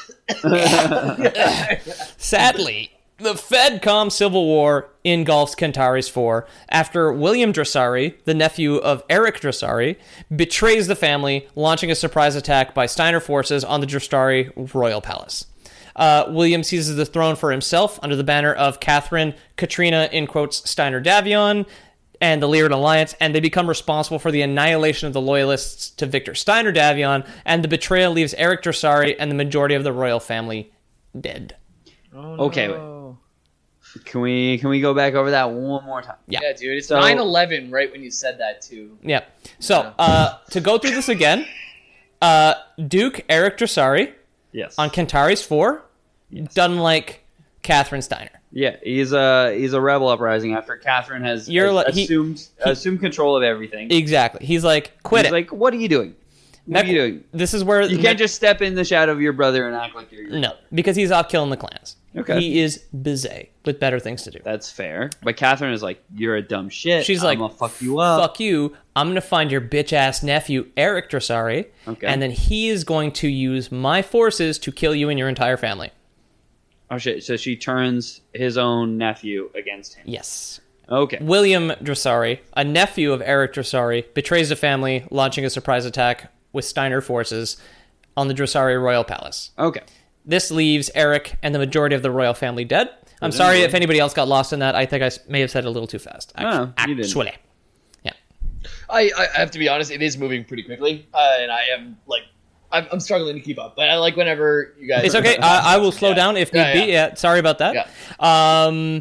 yeah. Sadly, the FedCom Civil War engulfs Kentaris four after William Dressari, the nephew of Eric Dressari, betrays the family, launching a surprise attack by Steiner forces on the Dressari royal palace. Uh, William seizes the throne for himself under the banner of Catherine Katrina, in quotes, Steiner Davion, and the Lyran Alliance, and they become responsible for the annihilation of the loyalists to Victor Steiner Davion, and the betrayal leaves Eric Dressari and the majority of the royal family dead. Okay, wait. Can we can we go back over that one more time? Yeah. Yeah, dude. It's So- nine eleven right when you said that, too. Yeah. So, uh, to go through this again, uh, Duke Eric Dressari Yes. on Kentaris four, doesn't like Catherine Steiner. Yeah, he's a he's a rebel uprising after Catherine has, You're has like- he- assumed he- assumed control of everything. Exactly. He's like, quit He's it. like, what are you doing? What Mech- are you doing? This is where... You can't just step in the shadow of your brother and act like you're your No, because he's off killing the clans. Okay. He is busy with better things to do. That's fair. But Catherine is like, you're a dumb shit. She's like, I'm gonna fuck you up. Fuck you. I'm going to find your bitch-ass nephew, Eric Dressari, Okay. and then he is going to use my forces to kill you and your entire family. Oh shit! So she turns his own nephew against him. Yes. Okay. William Dressari, a nephew of Eric Dressari, betrays the family, launching a surprise attack with Steiner forces on the Dressari royal palace. Okay. This leaves Eric and the majority of the royal family dead. I'm sorry if anybody else got lost in that. I think I s- may have said it a little too fast. No, no, you didn't. Actually. Yeah. I, I I have to be honest, it is moving pretty quickly, uh, and I am like, I'm, I'm struggling to keep up. But I like whenever you guys. It's okay. I, I will slow Yeah. down if need Yeah, be. yeah. Yeah. Sorry about that. Yeah. Um,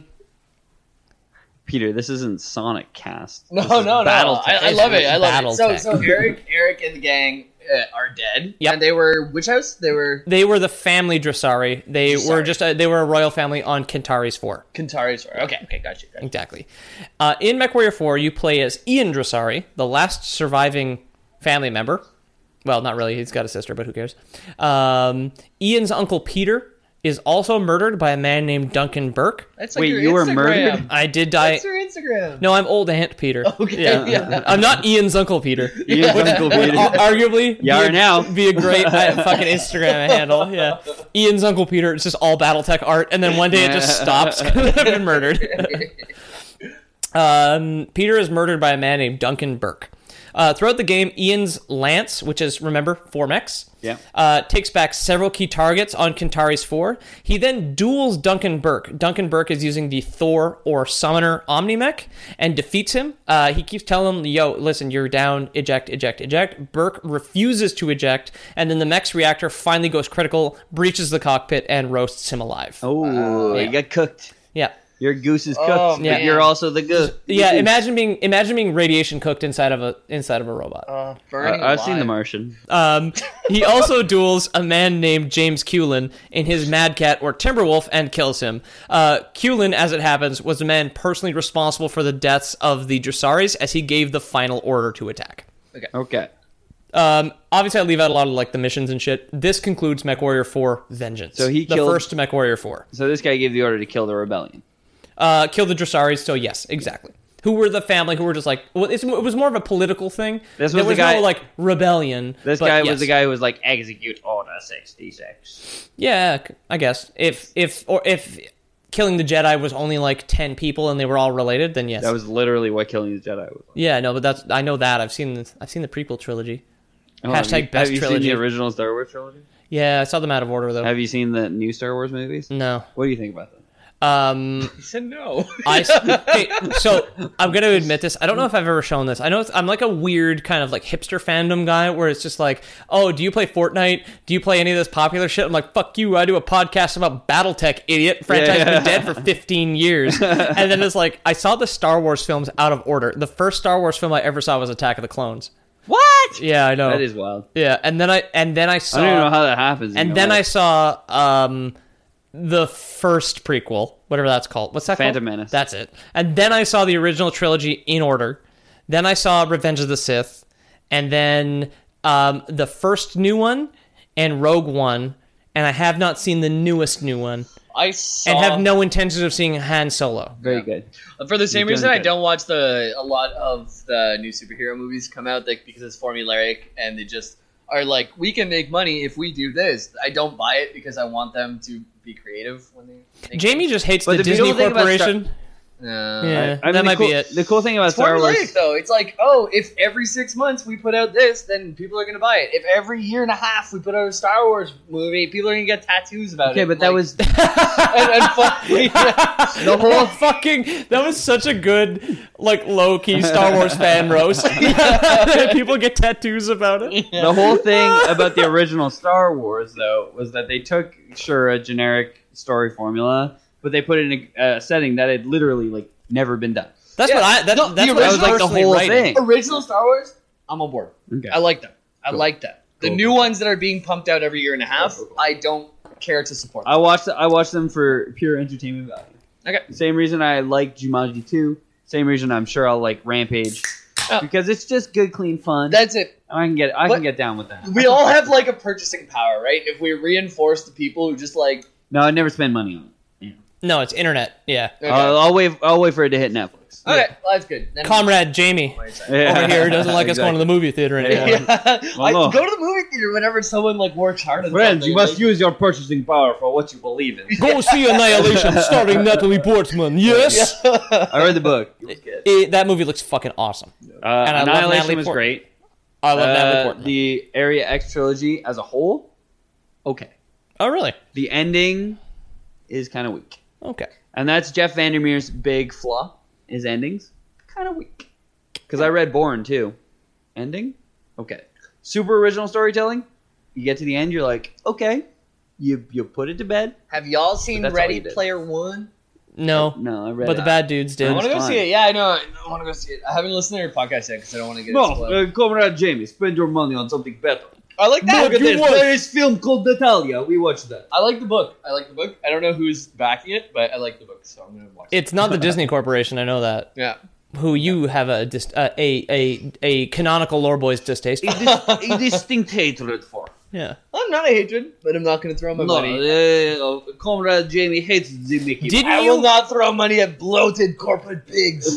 Peter, this isn't Sonic Cast. No, This no, is no. Battle I, I Tech. love it. I love Battle it. So, Tech. so Eric, Eric, and the gang uh, are dead. Yep. And they were which house? They were they were the family Dressari. They were Dressari. just a, they were a royal family on Kentaris four. Kentari's. Okay, okay, gotcha. gotcha. Exactly. Uh, in MechWarrior four, you play as Ian Dressari, the last surviving family member. Well, not really. He's got a sister, but who cares? Um, Ian's uncle Peter is also murdered by a man named Duncan Burke. That's like Wait, your you were Instagram. murdered? I did die. That's your Instagram. No, I'm old Aunt Peter. Okay, Yeah. yeah. I'm not Ian's uncle Peter. Ian's Uncle Would Peter. ar- arguably You be are a, now. be a great uh, fucking Instagram handle. Yeah, Ian's Uncle Peter. It's just all BattleTech art, and then one day it just stops because I've been murdered. um, Peter is murdered by a man named Duncan Burke. Uh, throughout the game, Ian's Lance, which is, remember, four mechs, Yeah. uh, takes back several key targets on Kentaris four. He then duels Duncan Burke. Duncan Burke is using the Thor or Summoner Omnimech and defeats him. Uh, he keeps telling him, yo, listen, you're down, eject, eject, eject. Burke refuses to eject, and then the mech's reactor finally goes critical, breaches the cockpit, and roasts him alive. Oh, Yeah. you got cooked. Yeah. Your goose is cooked, Oh, but man. you're also the goose. Yeah, imagine being imagine being radiation cooked inside of a inside of a robot. Uh, burning I've seen alive. The Martian. Um, he also duels a man named James Cullen in his Mad Cat or Timberwolf and kills him. Uh, Cullen, as it happens, was the man personally responsible for the deaths of the Dressaris as he gave the final order to attack. Okay. Um, obviously, I leave out a lot of like the missions and shit. This concludes MechWarrior four Vengeance. So he the killed- first MechWarrior four. So this guy gave the order to kill the rebellion. Uh, kill the Dressaris. So yes, exactly. Who were the family who were just like, well, it's, it was more of a political thing. This there was the was guy- no like rebellion. This but guy yes. was the guy who was like, execute order sixty-six. Yeah, I guess if if or if killing the Jedi was only like ten people and they were all related, then yes. That was literally what Killing the Jedi was. yeah, no, but that's I know that I've seen the, I've seen the prequel trilogy. Oh, have Hashtag you- best have you trilogy. seen the original Star Wars trilogy? Yeah, I saw them out of order though. Have you seen the new Star Wars movies? No. What do you think about them? Um, He said no. I okay, so I'm gonna admit this. I don't know if I've ever shown this. I know it's, I'm like a weird kind of like hipster fandom guy where it's just like, oh, do you play Fortnite? Do you play any of this popular shit? I'm like, fuck you. I do a podcast about BattleTech, idiot. Franchise Yeah. been dead for fifteen years. And then it's like, I saw the Star Wars films out of order. The first Star Wars film I ever saw was Attack of the Clones. What? Yeah, I know. That is wild. Yeah, and then I and then I saw. I don't even know how that happens. And then I saw um, the first prequel, whatever that's called. What's that Phantom called? Menace. That's it. And then I saw the original trilogy in order. Then I saw Revenge of the Sith, and then um, the first new one and Rogue One, and I have not seen the newest new one, I saw and have no intentions of seeing Han Solo. Very good. For the same You're reason, doing I good. don't watch the a lot of the new superhero movies come out, like because it's formulaic and they just are like, we can make money if we do this. I don't buy it because I want them to be creative when they. Make Jamie things. just hates But the, the Disney beautiful thing about Corporation. No. Yeah, I mean, that the might cool, be it. The cool thing about It's Star Wars. formulaic though. It's like, oh, if every six months we put out this, then people are gonna buy it. If every year and a half we put out a Star Wars movie, people are gonna get tattoos about Okay, it. but that Like, was and, and fuck, The whole fucking that was such a good like low key Star Wars fan roast. People get tattoos about it. the whole thing about the original Star Wars, though, was that they took sure a generic story formula, but they put it in a uh, setting that had literally like never been done. That's Yeah. what I. That, No, that's the what I That was was like the personally whole writing. thing. original Star Wars, I'm on board. Okay. I like them. I Cool. like that. The Cool, new cool, ones that are being pumped out every year and a half, Cool, cool, cool. I don't care to support. Them. I watched. I watched them for pure entertainment value. Okay. Same reason I like Jumanji two. Same reason I'm sure I'll like Rampage. Oh. Because it's just good, clean fun. That's it. I can get. I What- can get down with that. We all have like a purchasing power, right? If we reinforce the people who just like, No, I never spend money on it. No, it's internet. Yeah. okay, Uh, I'll wait. I'll wait for it to hit Netflix. okay, well, that's good. Then Comrade Jamie Yeah. over here doesn't like us going to the movie theater anymore. Yeah. Well, I no. go to the movie theater whenever someone like works hard. on Friends, something, you must like- use your purchasing power for what you believe in. Go see Annihilation starring Natalie Portman. Yes. I read the book. It was good. It- that movie looks fucking awesome. Uh, I love Annihilation Natalie was Portman. great. I love Natalie Uh, Portman. the Area X trilogy as a whole, okay. Oh, really? The ending is kind of weak. Okay. And that's Jeff Vandermeer's big flaw. His endings kind of weak. Because I read Bourne too. Ending, okay. Super original storytelling. You get to the end, you're like, okay. You you put it to bed. Have y'all seen But that's all Ready he did. Player One? No. No, I read But the it. bad dudes I did. want to go fine. see it. Yeah, I know. I want to go see it. I haven't listened to your podcast yet because I don't want to get it No, spoiled. uh, Comrade Jamie, spend your money on something better. I like that. Look at You this. watch- There is film called Natalia. We watched that. I like the book. I like the book. I don't know who's backing it, but I like the book, so I'm gonna watch it. It's not the Disney Corporation. I know that. Yeah. Who you have a dis- uh, a a a canonical lore boys distaste. A, dis- a distinct hatred for. Yeah. I'm not a hatred, but I'm not gonna throw my No, money. uh, Comrade Jamie hates the Mickey. Didn't I you? will not throw money at bloated corporate pigs.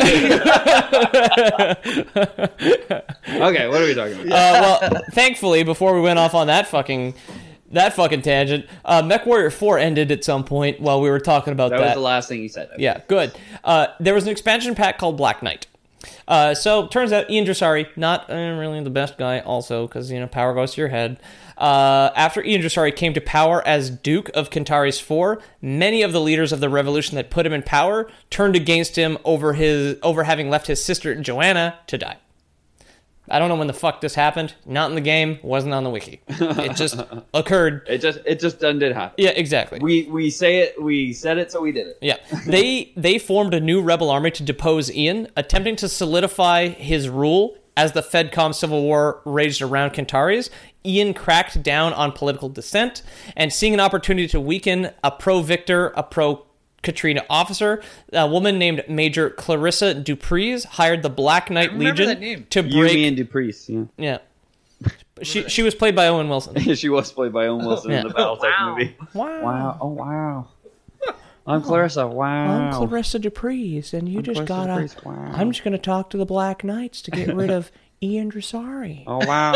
Okay, what are we talking about? Uh, well, thankfully, before we went off on that fucking that fucking tangent, uh, MechWarrior four ended at some point while we were talking about That that. was the last thing he said. Yeah, good. Uh, there was an expansion pack called Black Knight. Uh, so turns out Ian Dressari, not uh, really the best guy, also because you know power goes to your head. Uh, after Ian Dressari came to power as Duke of Kentaris four, many of the leaders of the revolution that put him in power turned against him over his over having left his sister Joanna to die. I don't know when the fuck this happened. Not in the game. Wasn't on the wiki. It just occurred. It just it just done did happen. Yeah, exactly. We we say it. We said it, so we did it. Yeah, they they formed a new rebel army to depose Ian, attempting to solidify his rule as the FedCom civil war raged around Kentaris. Ian cracked down on political dissent, and seeing an opportunity to weaken a pro-Victor, a pro-Katrina officer, a woman named Major Clarissa Dupreez hired the Black Knight remember Legion that name. to You, break. me, and Dupreez. Yeah. Yeah, she she was played by Owen Wilson. she was played by Owen Wilson Yeah. in the Battletech Wow. movie. Wow. Wow! Oh wow! I'm Clarissa. Wow! I'm Clarissa Dupreez, and you I'm just Clarissa gotta. Dupreez, wow. I'm just gonna talk to the Black Knights to get rid of Ian Dressari. Oh wow!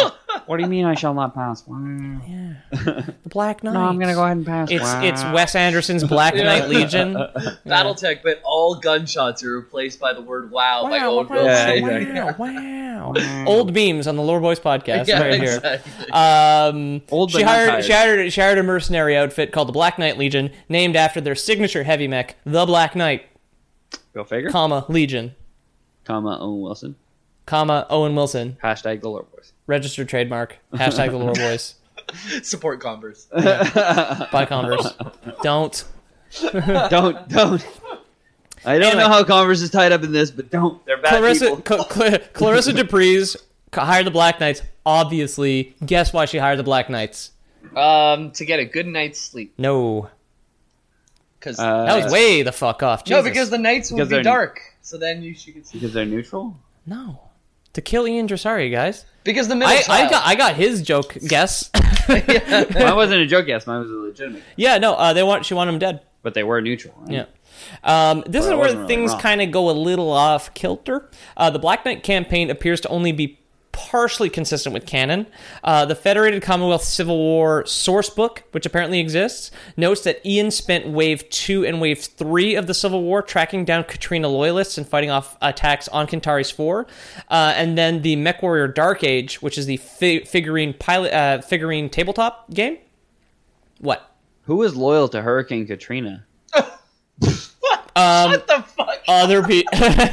What do you mean I shall not pass? Wow. The Black Knight. No, I'm gonna go ahead and pass. It's wow. it's Wes Anderson's Black Knight Legion. Battletech, but all gunshots are replaced by the word "wow" by Wow, Owen wow, Wilson. Yeah, wow, wow. Old memes on the Lore Boys podcast Yeah, right here. exactly. Um, Old but she not hired tired. she hired she hired a mercenary outfit called the Black Knight Legion, named after their signature heavy mech, the Black Knight, Go figure. comma Legion, Comma Owen Wilson. comma Owen Wilson, Hashtag the Lore Boys. registered trademark, hashtag the Lore Boys. Support Converse. Buy Converse. Don't. don't don't. I don't Anyway. know how Converse is tied up in this, but don't. They're bad Clarissa people. Cl- Cl- Clarissa Dupree's hired the Black Knights. Obviously, guess why she hired the Black Knights? Um, to get a good night's sleep. No, Because Uh, that was way the fuck off. no, Jesus. because the nights would Because be they're- dark. So then you should get sleep. because they're neutral. no, to kill Ian Dressari, guys. Because the middle I, I child. got I got his joke guess. Mine wasn't a joke. Yes, mine was a legitimate. Yeah, no, uh, they want she wanted him dead. But they were neutral. Right? Yeah. Um, this Well, is I where wasn't really things wrong. kind of go a little off kilter. Uh, the Black Knight campaign appears to only be partially consistent with canon. Uh, the Federated Commonwealth Civil War sourcebook, which apparently exists, notes that Ian spent Wave two and Wave three of the Civil War tracking down Katrina loyalists and fighting off attacks on Kentaris four. Uh, and then the MechWarrior Dark Age, which is the fi- figurine pilot uh, figurine tabletop game. What? Who was loyal to Hurricane Katrina? Um, What the fuck? other pe-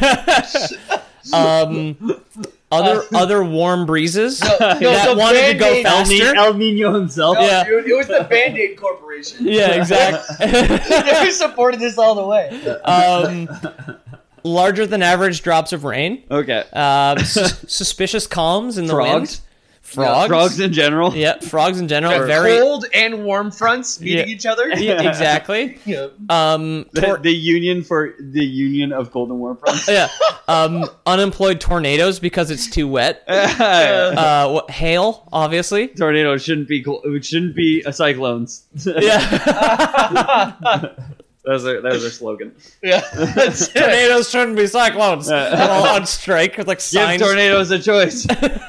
um other other warm breezes no, that the wanted to go Band-Aid- faster. El Nino himself. No, yeah. dude, it was the Band-Aid Corporation. Yeah, exactly. They supported this all the way. um, larger than average drops of rain. Okay. Um, sus- suspicious calms in the Frogs? wind. Frogs. Frogs in general. Yeah, frogs in general. The Very. cold and warm fronts meeting Yeah. each other. Yeah, exactly. Yeah. Um, The, tor- the union for the union of cold and warm fronts. yeah. Um, unemployed tornadoes because it's too wet. Uh, Uh, what, hail, obviously. Tornadoes shouldn't be cool. It shouldn't be a cyclones. Yeah. Those are there's their slogan. Yeah. That's it. Tornadoes shouldn't be cyclones. Uh, They're all on strike with like Give signs. tornadoes a choice.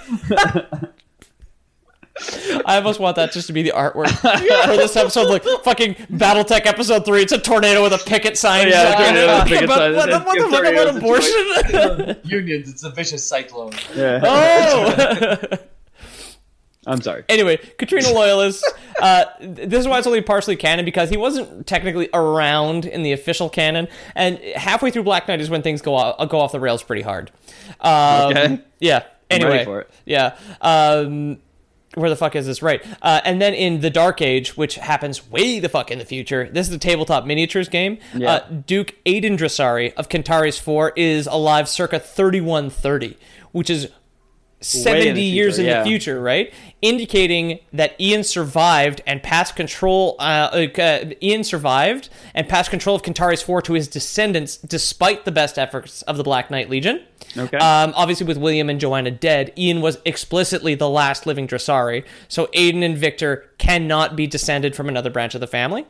I almost want that just to be the artwork for this episode. Like fucking BattleTech episode three. It's a tornado with a picket sign. Yeah, Fucking- tornado with a picket but- sign. What, It what says, the fuck "Give about tornadoes a abortion? Unions, it's a vicious cyclone. Yeah. Oh. I'm sorry. Anyway, Katrina loyalists. Uh, th- this is why it's only partially canon, because he wasn't technically around in the official canon, and halfway through Black Knight is when things go off, go off the rails pretty hard. Um, Okay. Yeah. I'm Anyway. ready for it. Yeah. Um, where the fuck is this? Right. Uh, and then in the Dark Age, which happens way the fuck in the future, this is the tabletop miniatures game. Yeah. Uh, Duke Aiden Dressari of Kentaris four is alive circa thirty-one thirty, which is seventy the years future, in yeah. the future, right? Indicating that Ian survived and passed control. Uh, uh, Ian survived and passed control of Kentaris four to his descendants, despite the best efforts of the Black Knight Legion. Okay. Um, obviously, with William and Joanna dead, Ian was explicitly the last living Dressari, so Aiden and Victor cannot be descended from another branch of the family.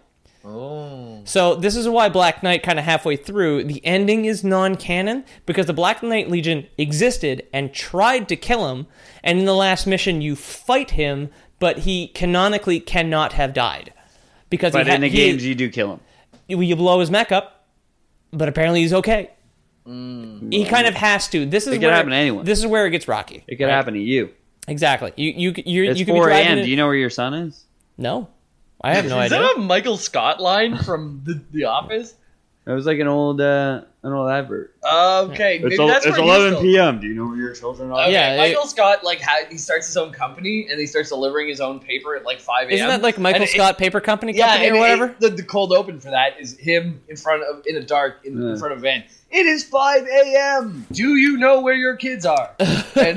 So this is why Black Knight, kind of halfway through, the ending is non-canon, because the Black Knight Legion existed and tried to kill him, and in the last mission you fight him, but he canonically cannot have died. Because But he ha- in the he- games, you do kill him. you blow his mech up, but apparently he's okay. He kind of has to. This is It could where happen to anyone. This is where it gets rocky. It could right? happen to you. Exactly. You you you It's you could be four driving. a.m. it- Do you know where your son is? No, I have no Is idea. that a Michael Scott line from The, the Office? It was like an old, uh, an old advert. Uh, okay, maybe It's, el- that's it's where he's eleven still- p.m. Do you know where your children are? Okay, Yeah, Michael it- Scott like ha- he starts his own company and he starts delivering his own paper at like five a.m. Isn't that like Michael And it- Scott Paper Company Yeah, Company and or it- whatever? the, the cold open for that is him in front of in a dark in, in Yeah. front of a van. It is five a.m. Do you know where your kids are? And,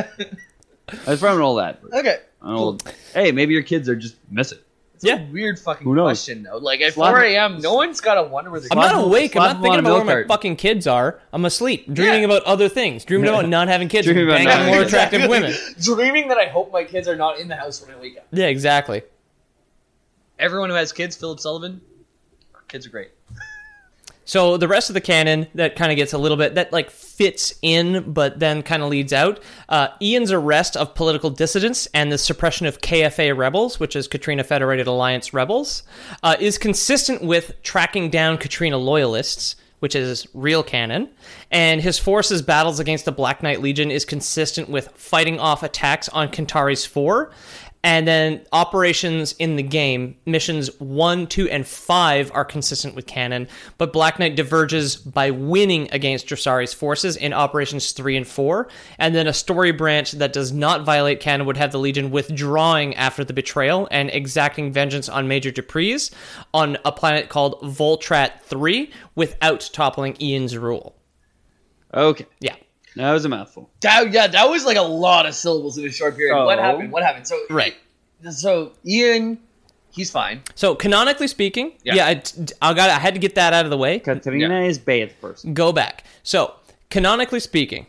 It's from an old advert. okay, An old. Hey, maybe your kids are just missing. it's Yeah. a weird fucking Who knows? question though. Like at Slap- four a.m., no one's got to wonder where the I'm kids not are. awake. I'm slap not him thinking on a about where milk my carton. fucking kids are. I'm asleep, dreaming Yeah. about other things, dreaming about not having kids, and Dreaming about banging not more having attractive Exactly. women. Dreaming that I hope my kids are not in the house when I wake up. Yeah, exactly. Everyone who has kids, Philip Sullivan, kids are great. So the rest of the canon that kind of gets a little bit, that like fits in, but then kind of leads out. Uh, Ian's arrest of political dissidents and the suppression of K F A rebels, which is Katrina Federated Alliance rebels, uh, is consistent with tracking down Katrina loyalists, which is real canon. And his force's battles against the Black Knight Legion is consistent with fighting off attacks on Kentaris four. And then operations in the game, missions one, two, and five are consistent with canon, but Black Knight diverges by winning against Dressari's forces in operations three and four, and then a story branch that does not violate canon would have the Legion withdrawing after the betrayal and exacting vengeance on Major Dupree's on a planet called Voltrat three without toppling Ian's rule. Okay. Yeah. That was a mouthful. That, yeah, that was like a lot of syllables in a short period. Oh. What happened? What happened? So Right. So Ian, he's fine. So canonically speaking, Yeah. yeah, I, I got I had to get that out of the way. Katrina is bad person. Go back. So, canonically speaking,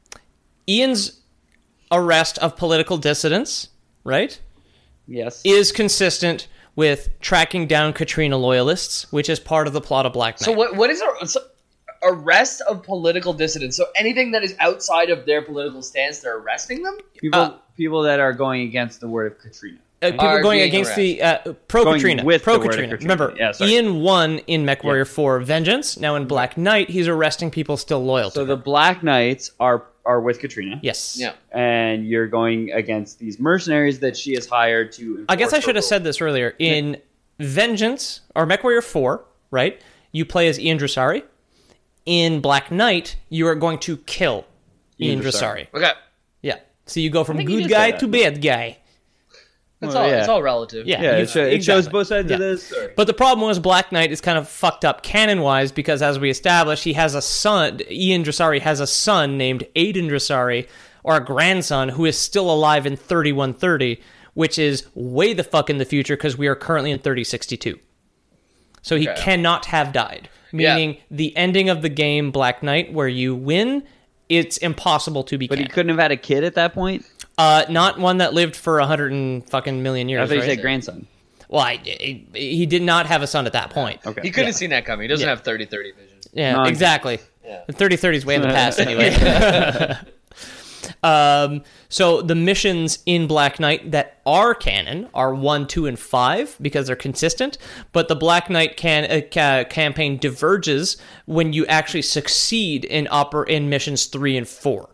Ian's arrest of political dissidents, right, Yes. is consistent with tracking down Katrina loyalists, which is part of the plot of Black Knight. So what? What is a so, arrest of political dissidents? So anything that is outside of their political stance, they're arresting them. people uh, people that are going against the word of Katrina. Uh, people Are going being against the uh, pro Going Katrina, with pro the word of Katrina. Katrina. Remember, Yeah, sorry. Ian won in MechWarrior four Vengeance. Now in Black Knight, he's arresting people still loyal So to the him. Black Knights are are with Katrina. Yes. Yeah. And you're going against these mercenaries that she has hired to. I guess I enforce her should have rule. said this earlier. In Vengeance or MechWarrior four, right? You play as Ian Dressari. In Black Knight, you are going to kill Ian, Ian Dressari. Dressari. Okay, Yeah. So you go from think you good did say guy that. to bad guy. it's Well, all yeah. it's all relative. Yeah. Yeah, you- it, sho- it shows exactly. both sides Yeah. of this story. But the problem was Black Knight is kind of fucked up canon-wise because, as we established, he has a son. Ian Dressari has a son named Aiden Dressari, or a grandson, who is still alive in thirty-one thirty, which is way the fuck in the future because we are currently in thirty sixty-two. So he Okay. cannot have died. Yeah. Meaning the ending of the game Black Knight, where you win, it's impossible to be But he canon. couldn't have had a kid at that point. Uh, not one that lived for a hundred and fucking million years. I thought you right? said grandson. Well, I, he, he did not have a son at that point. Okay. He couldn't have seen that coming. He doesn't Yeah. have thirty thirty vision. Yeah, Non- exactly. Yeah. The thirty thirty is way in the past anyway. um, so the missions in Black Knight that are canon are one, two, and five because they're consistent. But the Black Knight can, uh, ca- campaign diverges when you actually succeed in oper- in missions three and four.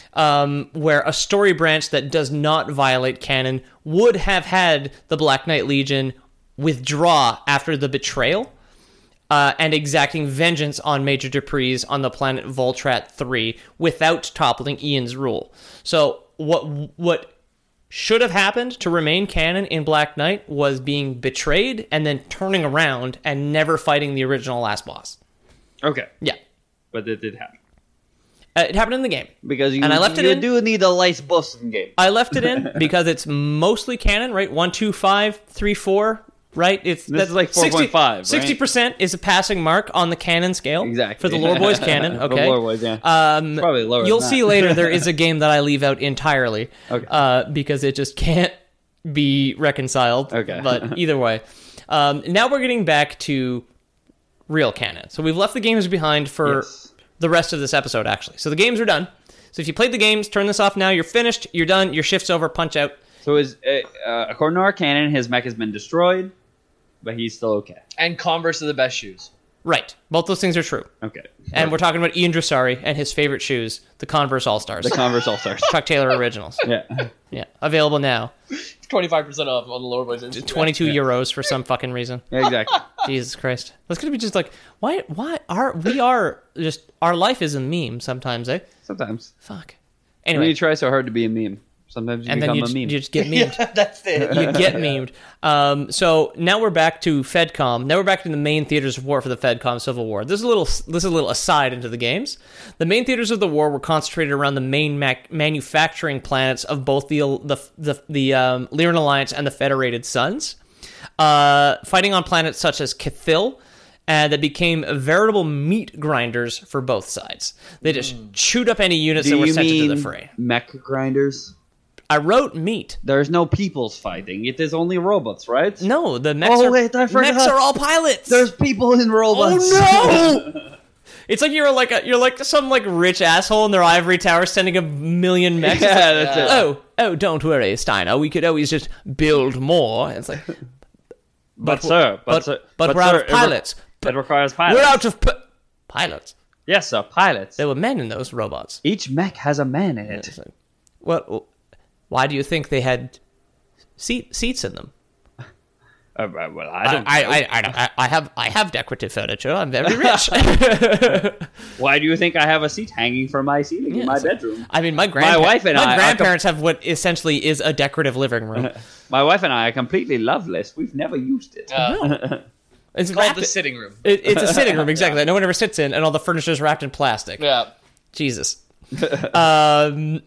Um, where a story branch that does not violate canon would have had the Black Knight Legion withdraw after the betrayal. Uh, and exacting vengeance on Major Dupree's on the planet Voltrat three without toppling Ian's rule. So what what should have happened to remain canon in Black Knight was being betrayed and then turning around and never fighting the original last boss. Okay. Yeah. But it did happen. Uh, it happened in the game. Because you, And I left it you in. do need the lice boss in game. I left it in because it's mostly canon, right? one, two, five, three, four, right? It's This is like four point five, right? sixty percent is a passing mark on the canon scale. Exactly. For the Lore Boys canon, The okay? Lore Boys, yeah. Um, Probably lower than You'll that. see later there is a game that I leave out entirely. Okay. Uh, because it just can't be reconciled. Okay. But either way. Um, now we're getting back to real canon. So we've left the games behind for Yes. the rest of this episode, actually. So the games are done. So if you played the games, turn this off now. You're finished. You're done. Your shift's over. Punch out. So is uh, uh, according to our canon, his mech has been destroyed, but he's still okay. And Converse are the best shoes. Right. Both those things are true. Okay. And we're talking about Ian Dressari and his favorite shoes, the Converse All-Stars. The Converse All Stars. Chuck Taylor Originals. Yeah. Yeah. Available now. twenty-five percent off on the Lore Boys Instagram. twenty-two euros for some fucking reason. Yeah, exactly. Jesus Christ. That's going to be just like, why, why are, we are just, our life is a meme sometimes, eh? Sometimes. Fuck. When Anyway. you try so hard to be a meme, sometimes you And then become you, a just- meme. you just get memed. Yeah, that's it. You get memed. Um, so now we're back to FedCom. Now we're back to the main theaters of war for the FedCom Civil War. This is a little. This is a little aside into the games. The main theaters of the war were concentrated around the main mac- manufacturing planets of both the the the, the um, Lyran Alliance and the Federated Suns, uh, fighting on planets such as Cathil. And that became veritable meat grinders for both sides. They just chewed up any units Do that were you sent mean into the fray. mech grinders? I wrote meat. There's no peoples fighting. It is only robots, right? No, the mechs, Oh, are, wait, I forgot. mechs are all pilots. There's people in robots. Oh no! It's like you're like a, you're like some like rich asshole in their ivory tower sending a million mechs. Yeah, It's like, that's it. Oh, oh, don't worry, Steiner. We could always just build more. It's like, But, sir, but, but, sir, but, we're sir, out it of re- pilots. It requires pilots. We're out of pi- pilots. Yes, sir, pilots. There were men in those robots. Each mech has a man in it. It's like, well, why do you think they had seat seats in them? Uh, well, I I, don't. I, know. I, I, don't- I, I have I have decorative furniture. I'm very rich. Why do you think I have a seat hanging from my ceiling in my it's like- bedroom? I mean, my grandpa- wife and my I are grandparents have what essentially is a decorative living room. My wife and I are completely loveless. We've never used it. Uh, It's called wrapped- the sitting room. It, it's a sitting room, exactly. That no one ever sits in, and all the furniture is wrapped in plastic. Yeah. Jesus. um,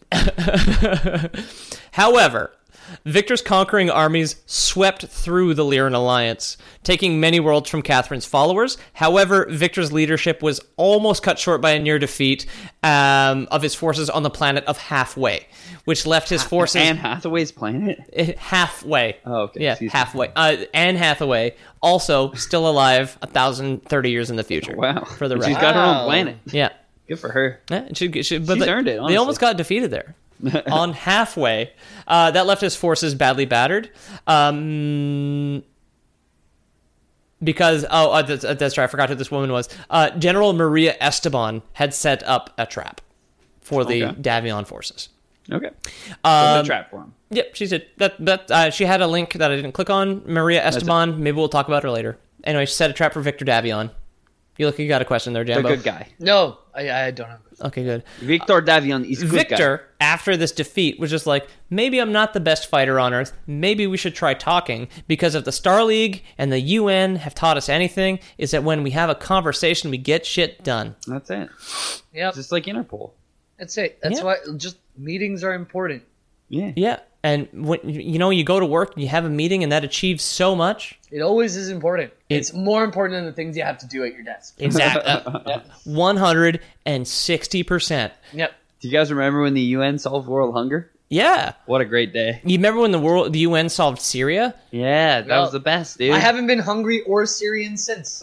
however, Victor's conquering armies swept through the Lyran Alliance, taking many worlds from Catherine's followers. However, Victor's leadership was almost cut short by a near defeat um, of his forces on the planet of Halfway, which left his forces... Anne Hathaway's planet. Eh, halfway. Oh, okay. Yeah, Excuse me. halfway. Uh, Anne Hathaway, also still alive a thousand thirty years in the future. Wow. For the And record. she's got her Wow. own planet. Yeah. Good for her. Yeah, it should, it should, but She's they, earned it, They honestly. almost got defeated there. On Halfway. Uh, that left his forces badly battered. Um, because, oh, uh, that's, uh, that's right, I forgot who this woman was. Uh, General Maria Esteban had set up a trap for the Okay. Davion forces. Okay. Um, Put the trap for him. Yep, she did. That, that, uh, she had a link that I didn't click on. Maria Esteban. Maybe we'll talk about her later. Anyway, she set a trap for Victor Davion. You look, you got a question there, The Jambo. good guy. No, I, I don't have. Okay, good. Victor Davion is a good Victor, guy. after this defeat, was just like, maybe I'm not the best fighter on Earth. Maybe we should try talking, because if the Star League and the U N have taught us anything, is that when we have a conversation, we get shit done. That's it. Yep. Just like Interpol. That's it. That's Yeah. why just meetings are important. Yeah. Yeah, and when you know you go to work, you have a meeting, and that achieves so much. It always is important. It- it's more important than the things you have to do at your desk. Exactly, uh, one hundred and sixty percent. Yep. Do you guys remember when the U N solved world hunger? Yeah, What a great day. you remember when the world, the U N solved Syria? Yeah, that Well, was the best, dude. I haven't been hungry or Syrian since.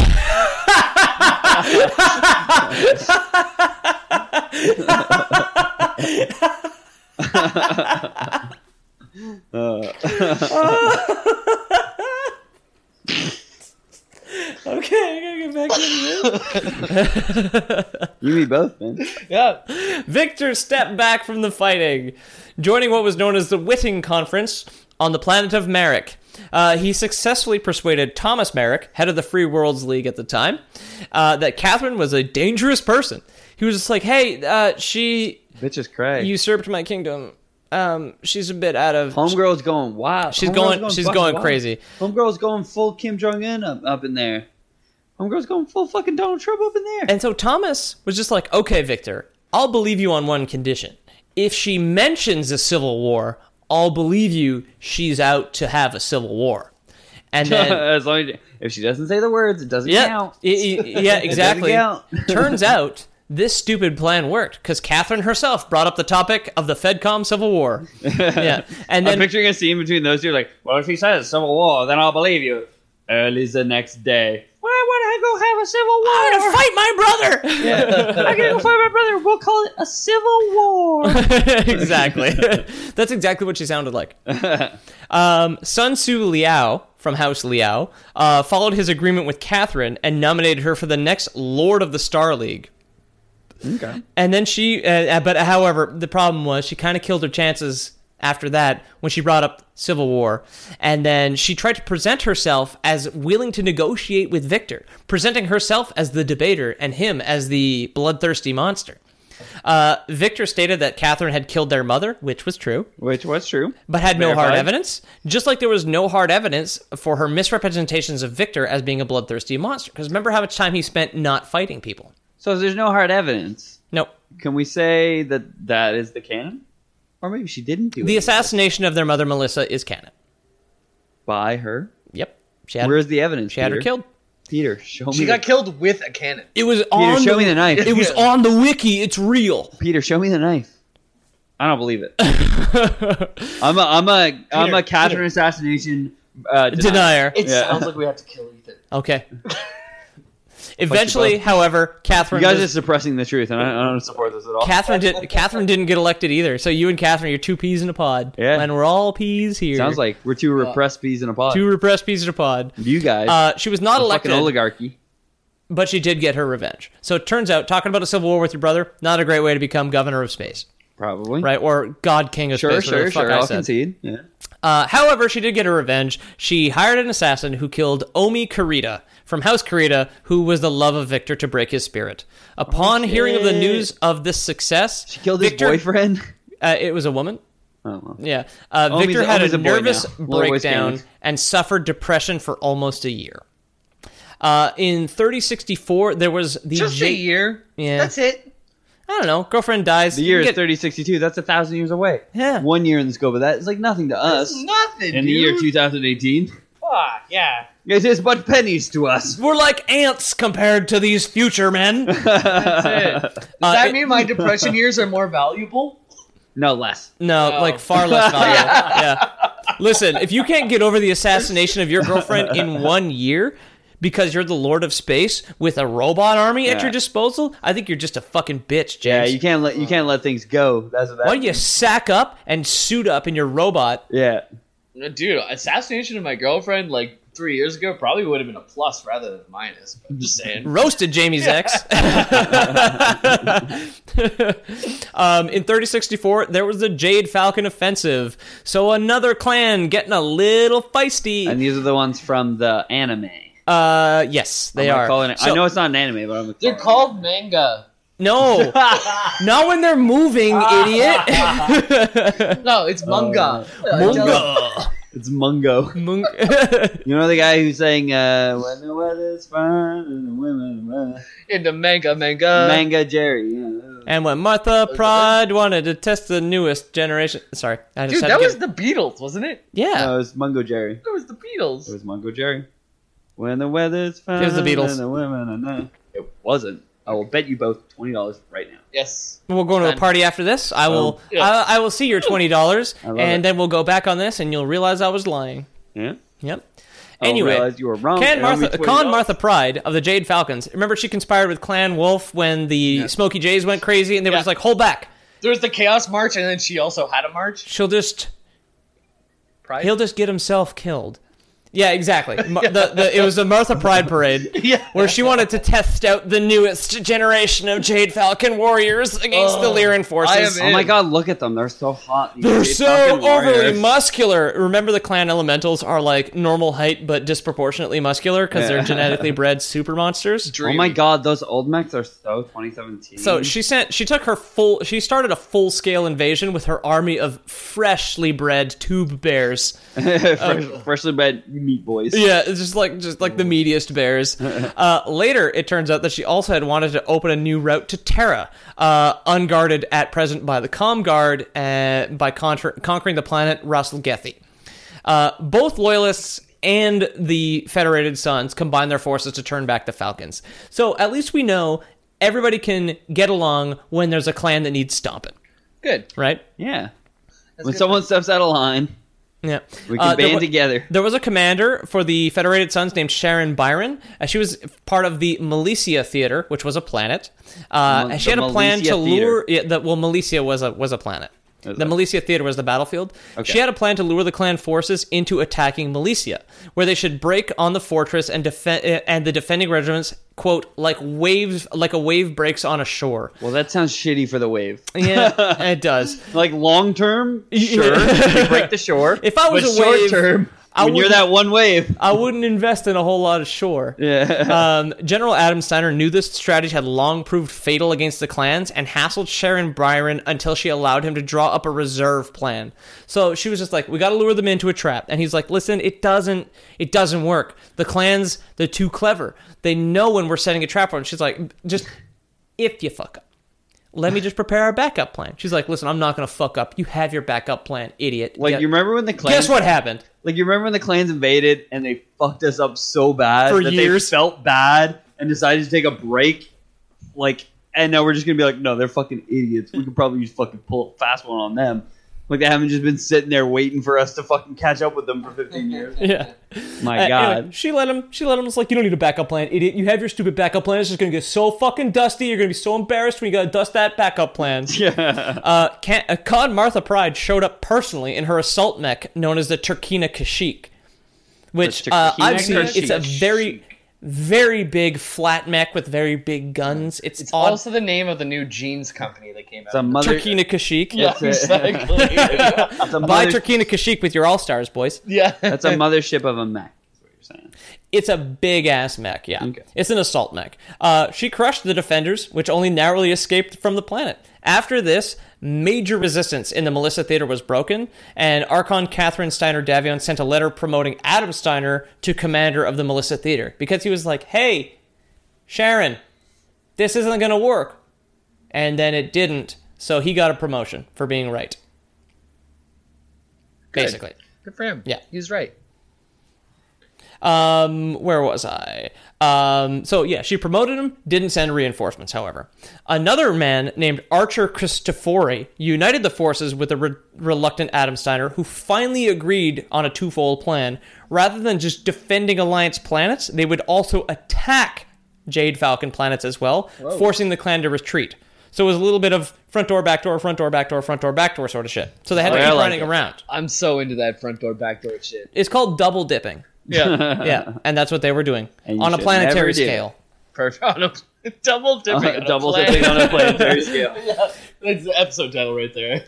Okay, I gotta get back into this. You me both, man. Yeah. Victor stepped back from the fighting, joining what was known as the Whitting Conference on the planet of Merrick. Uh, he successfully persuaded Thomas Merrick, head of the Free Worlds League at the time, uh, that Catherine was a dangerous person. He was just like, hey, uh, she Bitches cray. usurped my kingdom. Um, she's a bit out of... Homegirl's going wild. She's Homegirl's going- she's fucking going wild. crazy. Homegirl's going full Kim Jong Un up, up in there. Homegirl's going full fucking Donald Trump up in there. And so Thomas was just like, okay, Victor, I'll believe you on one condition. If she mentions a civil war, I'll believe you she's out to have a civil war. And then... as long as if she doesn't say the words, it doesn't Yeah, count. y- y- yeah, exactly. count. Turns out this stupid plan worked because Catherine herself brought up the topic of the FedCom Civil War. Yeah, and I'm then picturing a scene between those two, like, well, if he says civil war, then I'll believe you. Early the next day. Why would I go have a civil war? I'm gonna fight my brother. I'm gonna go fight my brother. We'll call it a civil war. Exactly. That's exactly what she sounded like. Um, Sun Tzu Liao from House Liao uh, followed his agreement with Catherine and nominated her for the next Lord of the Star League. Okay. And then she, uh, but however, the problem was she kind of killed her chances after that when she brought up civil war. And then she tried to present herself as willing to negotiate with Victor, presenting herself as the debater and him as the bloodthirsty monster. Uh, Victor stated that Catherine had killed their mother, which was true, Which was true. but had no hard Verified. evidence, just like there was no hard evidence for her misrepresentations of Victor as being a bloodthirsty monster. Because remember how much time he spent not fighting people? So there's no hard evidence. Nope. Can we say that that is the canon? Or maybe she didn't do The it. assassination of their mother, Melissa, is canon. By her? Yep. She had, Where's the evidence? she had her Peter? killed. Peter, show me. She got the, killed with a cannon. It was on show the, me the knife. It was on the wiki. It's real. Peter, show me the knife. I don't believe it. I'm a I'm a I'm a Catherine assassination uh, denier. Denier. It Yeah. sounds like we have to kill Ethan. Okay. Eventually, however, Catherine You guys was- are suppressing the truth, and I, I don't support this at all. Catherine did. Catherine didn't get elected either. So you and Catherine, you're two peas in a pod. Yeah. And we're all peas here. Sounds like we're two repressed peas in a pod. two repressed peas in a pod. You guys, Uh, she was not the elected, fucking oligarchy. but she did get her revenge. So it turns out, talking about a civil war with your brother, not a great way to become governor of space, Probably. right? Or God King of Sure, space. whatever sure, the fuck sure. I I'll said. concede. Yeah. Uh, however, she did get her revenge. She hired an assassin who killed Omi Kurita from House Kurita, who was the love of Victor to break his spirit. Upon hearing of the news of this success, She killed Victor, his boyfriend. Uh, it was a woman. Oh, well. Yeah. Uh, Omi's- Victor had Omi's a a boy nervous now. Little boy's breakdown feelings. and suffered depression for almost a year. Uh, in thirty sixty-four, there was the Just J- a year. Yeah. That's it. I don't know. Girlfriend dies. The year You is get- thirty sixty-two. That's a thousand years away. Yeah. One year in the scope of that is like nothing to us. That's nothing, In the dude. year two thousand eighteen, Fuck, yeah. it is but pennies to us. We're like ants compared to these future men. That's it. Does Uh, that it- mean my depression years are more valuable? No less. No, Oh. like far less valuable. Yeah. Listen, if you can't get over the assassination of your girlfriend in one year because you're the Lord of Space with a robot army at Yeah. your disposal, I think you're just a fucking bitch, James. Yeah, you can't let you can't let things go. That's what that. Why don't you sack up and suit up in your robot? Yeah. Dude, assassination of my girlfriend like three years ago probably would have been a plus rather than a minus. But I'm just saying. Roasted Jamie's ex. um, in thirty sixty-four, there was the Jade Falcon Offensive. So another clan getting a little feisty. And these are the ones from the anime. uh, yes, they I'm gonna are. call it- So- I know it's not an anime, but I'm gonna They're call called manga. No, not when they're moving, idiot. No, it's manga. Munga. It's Mungo. Mung- You know the guy who's saying, uh, when the weather's fine and the women run. Into manga, manga. Manga Jerry. Yeah. and when Martha Pride wanted to test the newest generation. Sorry, I just Dude, had that to was get- the Beatles, wasn't it? yeah. No, it was Mungo Jerry. That was the Beatles. It was Mungo Jerry. When the weather's fine It was the Beatles. and the women are nice. It wasn't. I will bet you both twenty dollars right now. Yes. We'll go to a Done. party after this. I will. Yeah. I, I will see your twenty dollars, I love and it. then we'll go back on this, and you'll realize I was lying. Yeah. Yep. I'll Anyway, realize you were wrong. Can and I'll be Martha, twenty Con dollars. Martha Pride of the Jade Falcons. Remember, she conspired with Clan Wolf when the Smoky Jays went crazy, and they were Yeah. just like, "Hold back." There was the Chaos March, and then she also had a march. She'll just. Pride? He'll just get himself killed. Yeah, exactly. Mar- the, the, it was a Martha Pride parade Yeah. where she wanted to test out the newest generation of Jade Falcon warriors against the Oh, Lyran forces. I am Oh my in. god, look at them. They're so hot. These They're big so fucking overly warriors. muscular. Remember, the clan elementals are like normal height but disproportionately muscular because they're Yeah. genetically bred super monsters. Oh my god, those old mechs are so twenty seventeen. So she sent. She took her full. She started a full scale invasion with her army of freshly bred tube bears. Fresh, freshly bred meat boys. Yeah, it's just like just like the meatiest bears. Uh, later, it turns out that she also had wanted to open a new route to Terra, uh, unguarded at present by the Com Guard, uh, by contra- conquering the planet Russell Gethy. Uh, both loyalists and the Federated Sons combine their forces to turn back the Falcons. So at least we know everybody can get along when there's a clan that needs stomping, Good. right? Yeah. That's When good. someone steps out of line, Yeah, we can Uh, there band wa- together. There was a commander for the Federated Sons named Sharon Byron. Uh, she was part of the Malicia Theater, which was a planet. Uh, Mal- she had the a plan Malicia to lure. Theater. Yeah, the, well, Malicia was a was a planet. Was The it? Malicia Theater was the battlefield. Okay. She had a plan to lure the clan forces into attacking Malicia, where they should break on the fortress and defend and the defending regiments, quote, like waves, like a wave breaks on a shore. Well, that sounds shitty for the wave. Yeah, it does. Like long term, sure, you break the shore. If I was but a short wave, term, I when you're wouldn't- that one wave. I wouldn't invest in a whole lot of shore. Yeah. Um, General Adam Steiner knew this strategy had long proved fatal against the clans and hassled Sharon Byron until she allowed him to draw up a reserve plan. So she was just like, we got to lure them into a trap. And he's like, listen, it doesn't it doesn't work. The clans, they're too clever. They know when we're setting a trap for them. She's like, just if you fuck up, let me just prepare our backup plan. She's like, listen, I'm not going to fuck up. You have your backup plan, idiot. Like, Yeah. you remember when the clans... Guess what happened? Like, you remember when the clans invaded and they fucked us up so bad For that years. they felt bad and decided to take a break, like, and now we're just gonna be like, no, they're fucking idiots. We could probably just fucking pull a fast one on them. Like they haven't just been sitting there waiting for us to fucking catch up with them for fifteen years. Yeah. My Uh, God. anyway, she let him. She let him. It's like, you don't need a backup plan, idiot. You have your stupid backup plan. It's just gonna get so fucking dusty. You're gonna be so embarrassed when you gotta dust that backup plan. Yeah. Uh, Can- uh, Con Martha Pride showed up personally in her assault mech known as the Turkina Kashyyyk, which The uh, Turkina I've seen. Kashyyyk. It's a very, very big flat mech with very big guns. It's, It's odd. also the name of the new jeans company that came out. It's a mother. Turkina Kashyyyk. yeah, That's it. exactly. It's a Buy mother- Turkina Kashyyyk with your All Stars, boys. yeah. That's a mothership of a mech. That's what you're saying. It's a big ass mech, yeah. Okay. It's an assault mech. Uh, she crushed the defenders, which only narrowly escaped from the planet. After this, major resistance in the Melissa Theater was broken, and Archon Catherine Steiner Davion sent a letter promoting Adam Steiner to commander of the Melissa Theater because he was like, hey, Sharon, this isn't going to work. And then it didn't, so he got a promotion for being right. Basically. Good for him. Yeah. He was right. Um, where was I? Um, so yeah, she promoted him, didn't send reinforcements, however. Another man named Archer Christofori united the forces with the re- reluctant Adam Steiner, who finally agreed on a twofold plan. Rather than just defending Alliance planets, they would also attack Jade Falcon planets as well, forcing the clan to retreat. So it was a little bit of front door, back door, front door, back door, front door, back door sort of shit. So they had to Oh, I keep like running it. around. I'm so into that front door, back door shit. It's called double dipping. Yeah. Yeah, and that's what they were doing And you on a should planetary never do scale. Perfect. On a, double dipping. Uh, on a double plan- dipping on a planetary scale. Yeah, that's the episode title right there.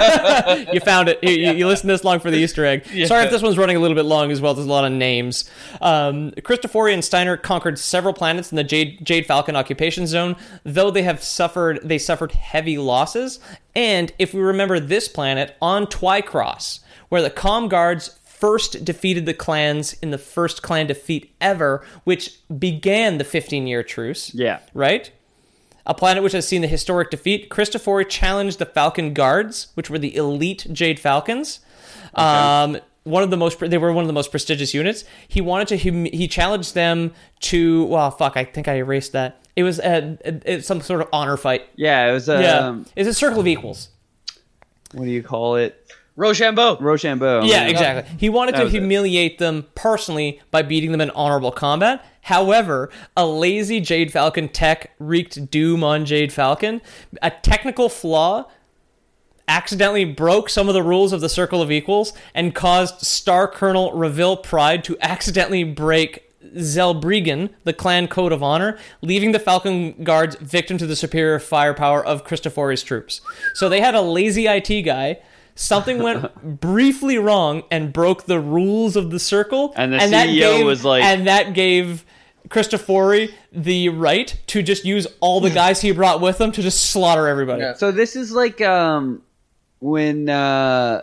You found it. You, you, you listened this long for the Easter egg. Sorry if this one's running a little bit long as well. There's a lot of names. Um, Christofori and Steiner conquered several planets in the Jade, Jade Falcon occupation zone, though they have suffered they suffered heavy losses. And if we remember this planet on Twycross, where the Comm Guards first defeated the clans in the first clan defeat ever, which began the fifteen-year truce. Yeah. Right? A planet which has seen the historic defeat, Christofori challenged the Falcon Guards, which were the elite Jade Falcons. Um, one of the most, they were one of the most prestigious units. He wanted to, he, he challenged them to, well, fuck, I think I erased that. It was a, a, a- some sort of honor fight. Yeah, it was a. Yeah, Um, it's a circle of equals. what do you call it? Rochambeau. Rochambeau. Yeah, exactly. He wanted That to was it. humiliate them personally by beating them in honorable combat. However, a lazy Jade Falcon tech wreaked doom on Jade Falcon. A technical flaw accidentally broke some of the rules of the Circle of Equals and caused Star Colonel Reville Pride to accidentally break Zelbrigan, the clan code of honor, leaving the Falcon Guards victim to the superior firepower of Christofori's troops. So they had a lazy I T guy. Something went briefly wrong and broke the rules of the circle. And the that C E O gave- was like- And that gave Christofori the right to just use all the guys he brought with him to just slaughter everybody. Yeah. So this is like um, when uh,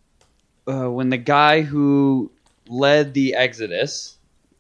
uh, when the guy who led the Exodus,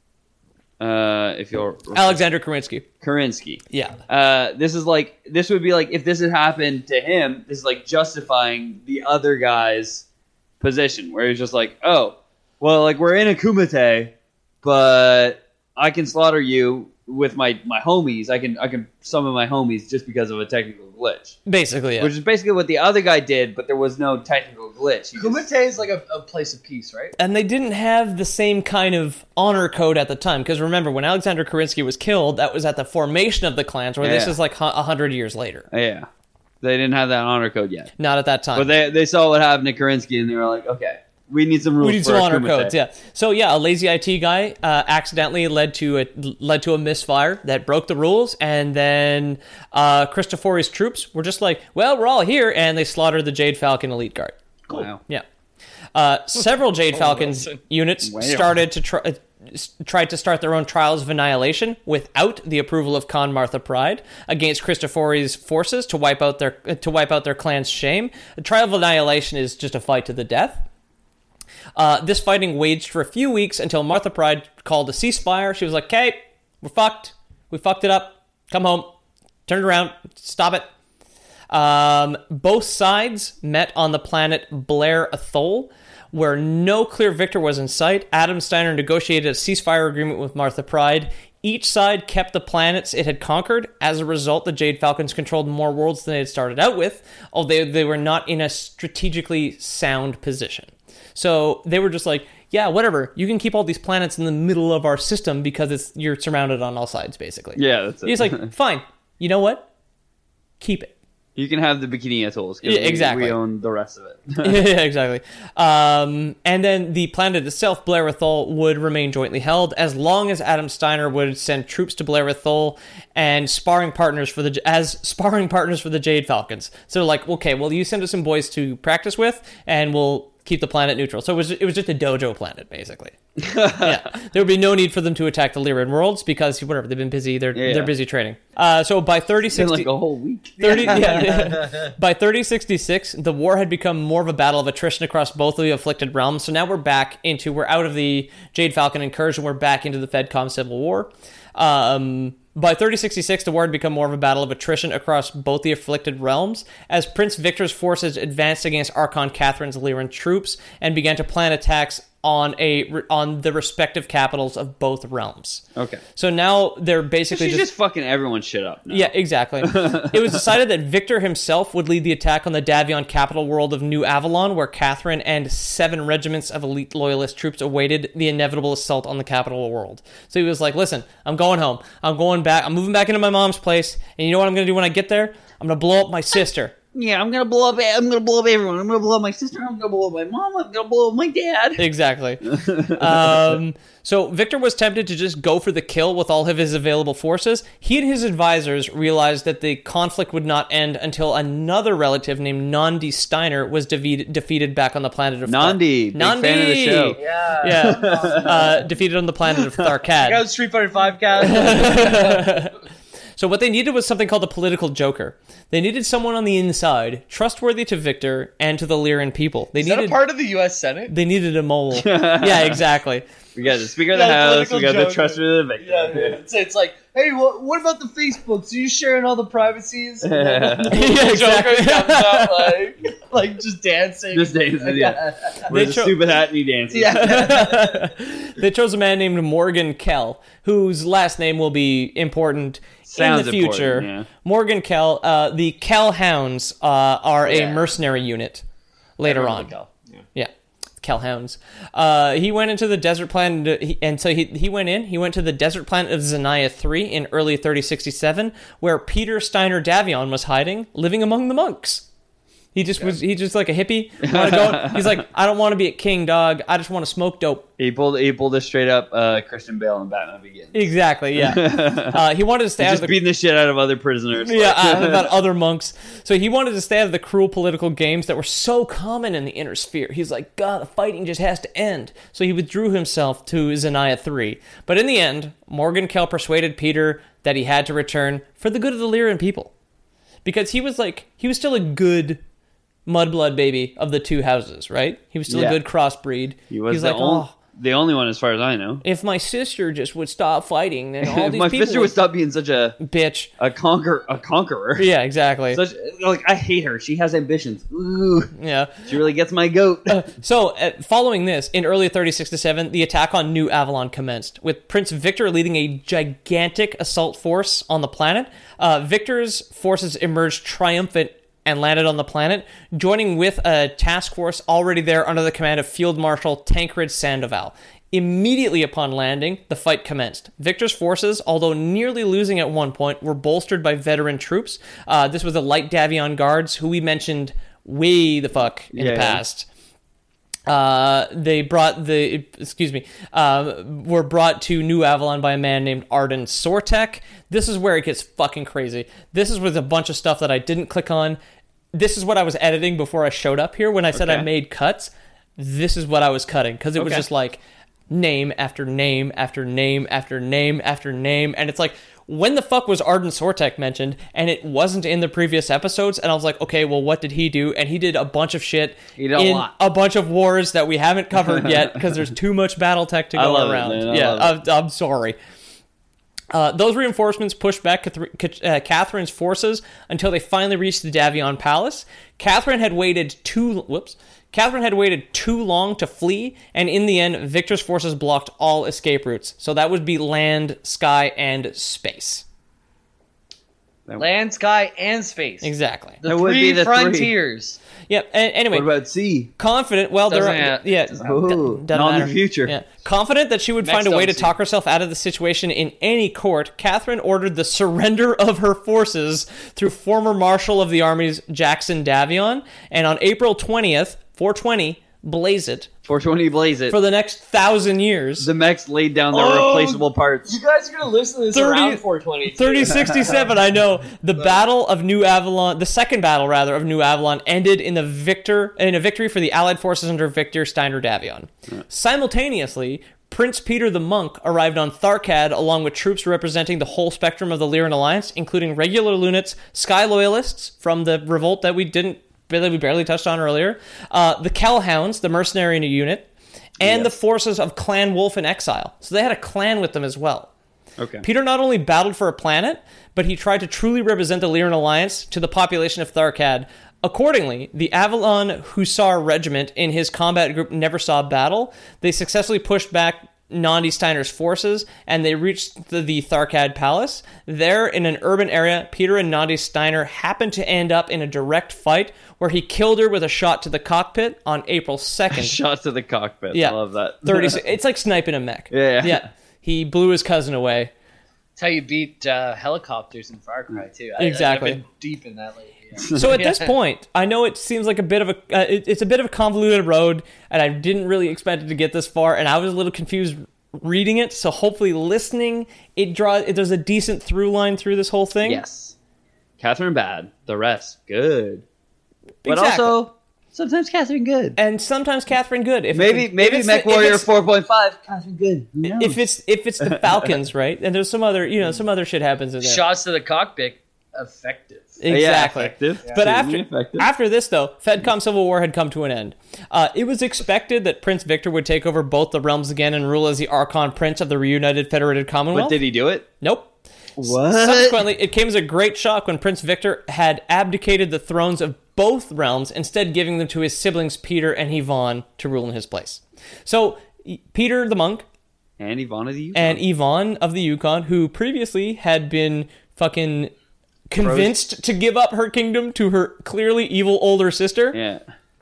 uh, if you'll Alexander Kerensky. Kerensky. Yeah. Uh, this is like this would be like if this had happened to him. This is like justifying the other guy's position, where he's just like, oh, well, like we're in a kumite, but I can slaughter you with my, my homies. I can I can summon my homies just because of a technical glitch, Basically, yeah. which is basically what the other guy did, but there was no technical glitch. He just- Kumite is like a, a place of peace, right? And they didn't have the same kind of honor code at the time. Because remember, when Alexander Kerensky was killed, that was at the formation of the clans, where this Yeah. is like a hundred years later. yeah, they didn't have that honor code yet, Not at that time. but they they saw what happened to Kerensky and they were like, okay, we need some rules. we need for some our honor kumite. codes, yeah. So yeah, a lazy I T guy uh, accidentally led to a led to a misfire that broke the rules, and then uh, Christofori's troops were just like, "Well, we're all here," and they slaughtered the Jade Falcon elite guard. Wow. Yeah. Uh, several Jade Falcons Wilson. units Wow. started to try. Uh, s- tried to start their own trials of annihilation without the approval of Con Martha Pride against Christofori's forces to wipe out their to wipe out their clan's shame. The trial of annihilation is just a fight to the death. Uh, this fighting waged for a few weeks until Martha Pride called a ceasefire. She was like, "Okay, we're fucked. We fucked it up. Come home. Turn it around. Stop it." Um, both sides met on the planet Blair Athol, where no clear victor was in sight. Adam Steiner negotiated a ceasefire agreement with Martha Pride, Each side kept the planets it had conquered. As a result, the Jade Falcons controlled more worlds than they had started out with, although they were not in a strategically sound position. So they were just like, yeah, whatever. You can keep all these planets in the middle of our system because it's you're surrounded on all sides, basically. Yeah, that's it. He's like, fine. You know what? Keep it. You can have the Bikini Atolls. Yeah, exactly. We, we own the rest of it. Yeah, exactly. Um, and then the planet itself, Blair Athol, would remain jointly held as long as Adam Steiner would send troops to Blair Athol and sparring partners for the as sparring partners for the Jade Falcons. So like, okay, well, you send us some boys to practice with, and we'll keep the planet neutral. So it was it was just a dojo planet, basically. Yeah, there would be no need for them to attack the Lyran worlds because whatever, they've been busy. They're yeah, they're yeah. busy training. Uh, so by thirty sixty, like a whole week. thirty yeah, by thirty sixty-six, the war had become more of a battle of attrition across both of the afflicted realms. So now we're back into we're out of the Jade Falcon incursion. We're back into the FedCom Civil War. Um, By thirty sixty-six, the war had become more of a battle of attrition across both the afflicted realms, as Prince Victor's forces advanced against Archon Catherine's Lyran troops and began to plan attacks on a on the respective capitals of both realms. Okay. So now they're basically She's just, just fucking everyone's shit up now. yeah, exactly. It was decided that Victor himself would lead the attack on the Davion capital world of New Avalon, where Catherine and seven regiments of elite loyalist troops awaited the inevitable assault on the capital world. So he was like, listen, I'm going home. I'm going back. I'm moving back into my mom's place. And you know what I'm going to do when I get there? I'm going to blow up my sister. Yeah, I'm gonna blow up. I'm gonna blow up everyone. I'm gonna blow up my sister. I'm gonna blow up my mom. I'm gonna blow up my dad. Exactly. um, so Victor was tempted to just go for the kill with all of his available forces. He and his advisors realized that the conflict would not end until another relative named Nandi Steiner was defeated, defeated back on the planet of Nandi, Thar- big Nandi, fan of the show. Yeah. Yeah, uh, defeated on the planet of Tharkad. Go Street Fighter Five cast. So what they needed was something called a political joker. They needed someone on the inside, trustworthy to Victor and to the Lyran people. They Is needed that a part of the U S Senate? they needed a mole. Yeah, exactly. We got the Speaker of the Yeah, House. political We got the joker. Trust of the Victor. Yeah, it's, it's like, hey, what, what about the Facebooks? Are you sharing all the privacies? And then the Yeah, exactly. Joker comes out like, like just dancing. Just dancing, yeah. With a cho- stupid hat and he dances. Yeah. They chose a man named Morgan Kell, whose last name will be important Sounds in the future. important, yeah. Morgan Kell. Uh, the Kell Hounds uh, are Yeah. a mercenary unit later Everyone on. would go. Yeah. Yeah, Kell Hounds. Uh, he went into the desert planet, he- and so he he went in. He went to the desert planet of Zanaya three in early thirty sixty-seven, where Peter Steiner Davion was hiding, living among the monks. He just was. He just like a hippie. Wanna go, he's like, I don't want to be a king, dog. I just want to smoke dope. He pulled he pulled a straight up uh, Christian Bale in Batman Begins. Exactly. Yeah. Uh, he wanted to stay out Just of the beating the shit out of other prisoners. yeah uh, about other monks. So he wanted to stay out of the cruel political games that were so common in the inner sphere. He's like, God, the fighting just has to end. So he withdrew himself to Zanaya three. But in the end, Morgan Kell persuaded Peter that he had to return for the good of the Lyran people, because he was like he was still a good mudblood baby of the two houses, right? He was still Yeah. a good crossbreed. He was He's the, like, on- oh, the only one as far as I know. if my sister just would stop fighting, then all If these my people sister would stop being such a bitch. a conquer a conqueror. Yeah, exactly. Such like I hate her. She has ambitions. Ooh, Yeah. she really gets my goat. So, uh, following this, in early thirty sixty-seven, the attack on New Avalon commenced, with Prince Victor leading a gigantic assault force on the planet. Uh, Victor's forces emerged triumphant and landed on the planet, joining with a task force already there under the command of Field Marshal Tancred Sandoval. Immediately upon landing, the fight commenced. Victor's forces, although nearly losing at one point, were bolstered by veteran troops. Uh, this was the Light Davion Guards, who we mentioned way the fuck in Yeah. the past. Uh, they brought the, excuse me, uh, were brought to New Avalon by a man named Arden Sortek. This is where it gets fucking crazy. This is with a bunch of stuff that I didn't click on. This is what I was editing before I showed up here. When I said Okay. I made cuts, this is what I was cutting, because it was Okay. just like name after name after name after name after name, and it's like, when the fuck was Arden Sortek mentioned? And it wasn't in the previous episodes, and I was like, okay, well, what did he do? And he did a bunch of shit He did a in lot. a bunch of wars that we haven't covered yet, because there's too much battle tech to I go love it, around. man. I yeah, love I'm, I'm sorry. Uh, those reinforcements pushed back Cath- uh, Catherine's forces until they finally reached the Davion Palace. Catherine had waited too whoops. Catherine had waited too long to flee, and in the end, Victor's forces blocked all escape routes. So that would be land, sky, and space. Land, sky, and space. Exactly. The That would three be the three. frontiers. Yep. And anyway, What about sea? confident. Well, Doesn't they're have- yeah. doesn't Ooh, d- doesn't not in the matter. future. Yeah. Confident that she would Next find a way to don't see. talk herself out of the situation in any court, Catherine ordered the surrender of her forces through former Marshal of the Armies Jackson Davion, and on April twentieth, four twenty, blaze it four twenty blaze it. for the next thousand years. The mechs laid down their Oh, replaceable parts. You guys are gonna listen to this thirty around four twenty. thirty sixty-seven, I know. The Battle of New Avalon, the second battle, rather, of New Avalon ended in the victor in a victory for the Allied forces under Victor Steiner Davion. Simultaneously, Prince Peter the Monk arrived on Tharkad along with troops representing the whole spectrum of the Lyran Alliance, including regular Lunats, Sky Loyalists from the revolt that we didn't that we barely touched on earlier, uh, the Kellhounds, the mercenary unit, and the forces of Clan Wolf in exile. So they had a clan with them as well. Okay. Peter not only battled for a planet, but he tried to truly represent the Lyran Alliance to the population of Tharkad. Accordingly, the Avalon Hussar Regiment in his combat group never saw battle. They successfully pushed back Nandi Steiner's forces, and they reached the, the Tharkad Palace. There, in an urban area, Peter and Nandi Steiner happened to end up in a direct fight where he killed her with a shot to the cockpit on April second. Shot to the cockpit. Yeah. I love that. thirty. It's like sniping a mech. Yeah, yeah. Yeah. He blew his cousin away. That's how you beat uh, helicopters in Far Cry too. I, Exactly. I've been deep in that lately. Yeah. So at this point, I know it seems like a bit of a uh, it, it's a bit of a convoluted road, and I didn't really expect it to get this far, and I was a little confused reading it. So hopefully, listening, it draws. It, there's a decent through line through this whole thing. Yes. Catherine bad. The rest good. But Exactly. also sometimes Catherine good. And sometimes Catherine good. If Maybe if maybe it's Mech the- if Warrior it's- four point five. Catherine good. Who knows? If it's if it's the Falcons, right? And there's some other you know some other shit happens in there. Shots to the cockpit, effective. Exactly. Yeah, effective. But Extremely after effective. after this, though, FedCom Civil War had come to an end. Uh, it was expected that Prince Victor would take over both the realms again and rule as the Archon Prince of the reunited Federated Commonwealth. But did he do it? Nope. What? Subsequently, it came as a great shock when Prince Victor had abdicated the thrones of both realms, instead giving them to his siblings Peter and Yvonne to rule in his place. So, y- Peter the Monk And Yvonne of the Yukon. and Yvonne of the Yukon, who previously had been fucking convinced to give up her kingdom to her clearly evil older sister. Yeah.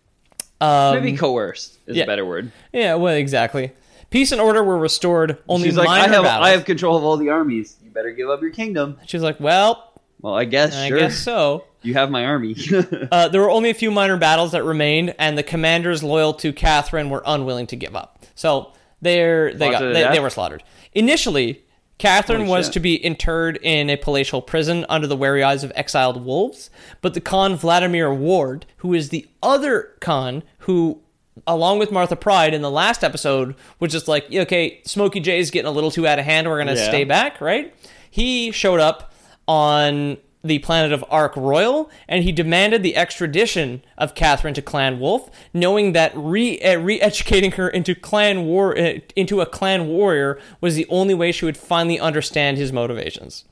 Um, Maybe coerced is yeah. a better word. Yeah, well, exactly. Peace and order were restored. Only She's like, minor I have, battles. I have control of all the armies. You better give up your kingdom. She's like, well, Well, I guess, I sure. guess so. You have my army. Uh, there were only a few minor battles that remained, and the commanders loyal to Catherine were unwilling to give up. So they're, they got Slaughtered to they, death? they were slaughtered. Initially, Catherine Holy was shit. to be interred in a palatial prison under the wary eyes of exiled wolves, but the Khan Vladimir Ward, who is the other Khan who, along with Martha Pride in the last episode, was just like, okay, Smokey J's getting a little too out of hand, we're going to Yeah. stay back, right? He showed up on the planet of Ark Royal, and he demanded the extradition of Catherine to Clan Wolf, knowing that re uh, re-educating her into clan war uh, into a clan warrior was the only way she would finally understand his motivations.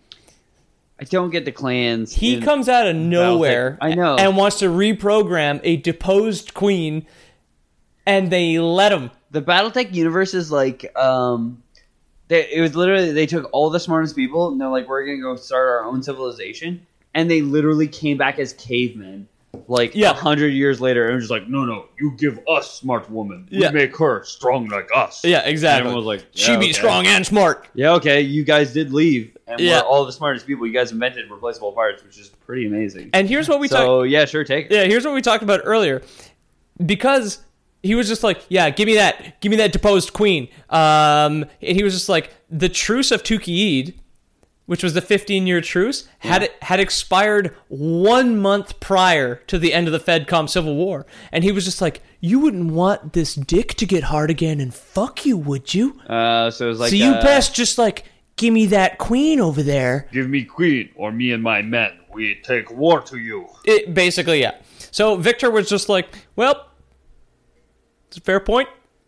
I don't get the clans. He in comes out of nowhere, I know. and wants to reprogram a deposed queen, and they let him. The BattleTech universe is like, um, they, it was literally, they took all the smartest people, and they're like, we're going to go start our own civilization. And they literally came back as cavemen, like a Yeah. hundred years later, and was just like, no, no, you give us smart woman. We Yeah. make her strong like us. Yeah, And exactly. everyone was like, yeah, she be okay. strong and smart. Yeah, okay, you guys did leave, and Yeah. we're all the smartest people. You guys invented replaceable parts, which is pretty amazing. And here's what we talked. so, yeah, sure, take it. Yeah, here's what we talked about earlier. Because he was just like, yeah, give me that, give me that deposed queen. Um, and he was just like, the truce of Tukiid, which was the fifteen-year truce, had it had expired one month prior to the end of the FedCom Civil War, and he was just like, you wouldn't want this dick to get hard again and fuck you, would you? Uh, so it was like, so you uh, best just like give me that queen over there. Give me queen, or me and my men, we take war to you. It, basically, yeah. So Victor was just like, well, it's a fair point.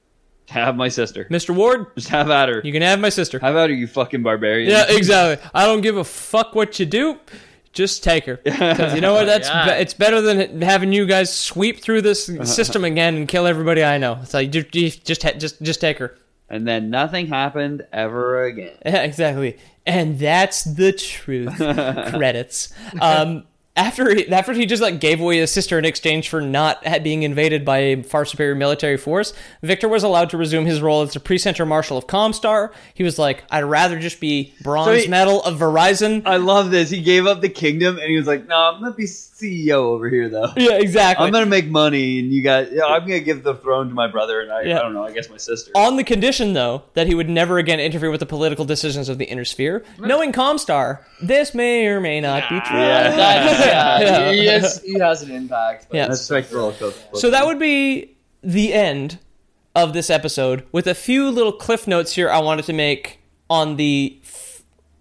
Have my sister. Mister Ward, Just have at her. you can have my sister. Have at her, you fucking barbarian. Yeah, exactly. I don't give a fuck what you do. Just take her. Because you know what? That's God. be- it's better than having you guys sweep through this system again and kill everybody I know. So you just just just just take her. And then nothing happened ever again. Yeah, exactly. And that's the truth. Credits. Um, after he, after he just like gave away his sister in exchange for not ha- being invaded by a far superior military force, Victor was allowed to resume his role as the pre-center marshal of Comstar. He was like, I'd rather just be bronze So he- medal of Verizon. I love this. He gave up the kingdom and he was like, no, I'm going to be C E O over here, though. Yeah, exactly. I'm going to make money and you guys, yeah, I'm going to give the throne to my brother and I, Yeah. I don't know, I guess my sister. On the condition, though, that he would never again interfere with the political decisions of the Inner Sphere. Knowing Comstar, this may or may not be true. Yeah. That's, yeah, Yeah. He, has, he has an impact. But Yeah. That's like roller coaster. So that would be the end of this episode, with a few little cliff notes here I wanted to make on the f-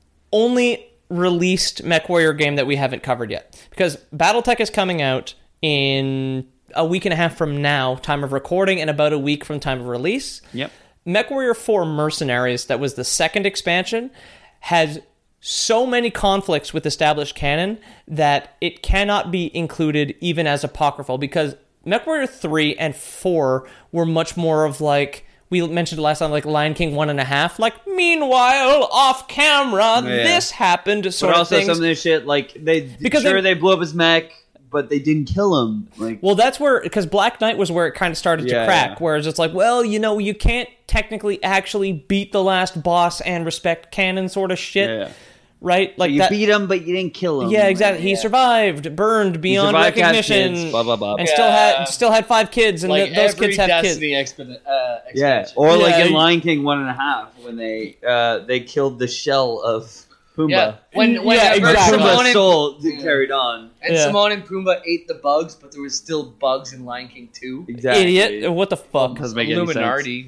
only released MechWarrior game that we haven't covered yet. Because BattleTech is coming out in a week and a half from now, time of recording, and about a week from time of release. Yep. MechWarrior four Mercenaries, that was the second expansion, has so many conflicts with established canon that it cannot be included even as apocryphal, because MechWarrior three and four were much more of like, we mentioned last time, like Lion King one and a half, like, meanwhile, off camera, Yeah. this happened, sort But of also things. some of this shit, like, they, Because sure, they- they, blew up his mech, but they didn't kill him. Like, Well, that's where, because Black Knight was where it kind of started to Yeah, crack, yeah. whereas it's like, well, you know, you can't technically actually beat the last boss and respect canon sort of shit, yeah. right? Like You that. beat him, but you didn't kill him. Yeah, exactly. He survived, burned beyond survived, had recognition, kids, blah, blah, blah. and still Yeah. had still had five kids, and like th- those every kids have kids. Destiny expedi- uh, Yeah, expansion. or like Yeah, in you- Lion King one and a half when they uh, they killed the shell of Pumbaa. Yeah, when when Yeah, exactly. Simone Pumbaa's and, soul Yeah. carried on. and Yeah. Simone and Pumbaa ate the bugs, but there was still bugs in Lion King two. Exactly. Idiot! What the fuck? Doesn't make any Illuminati.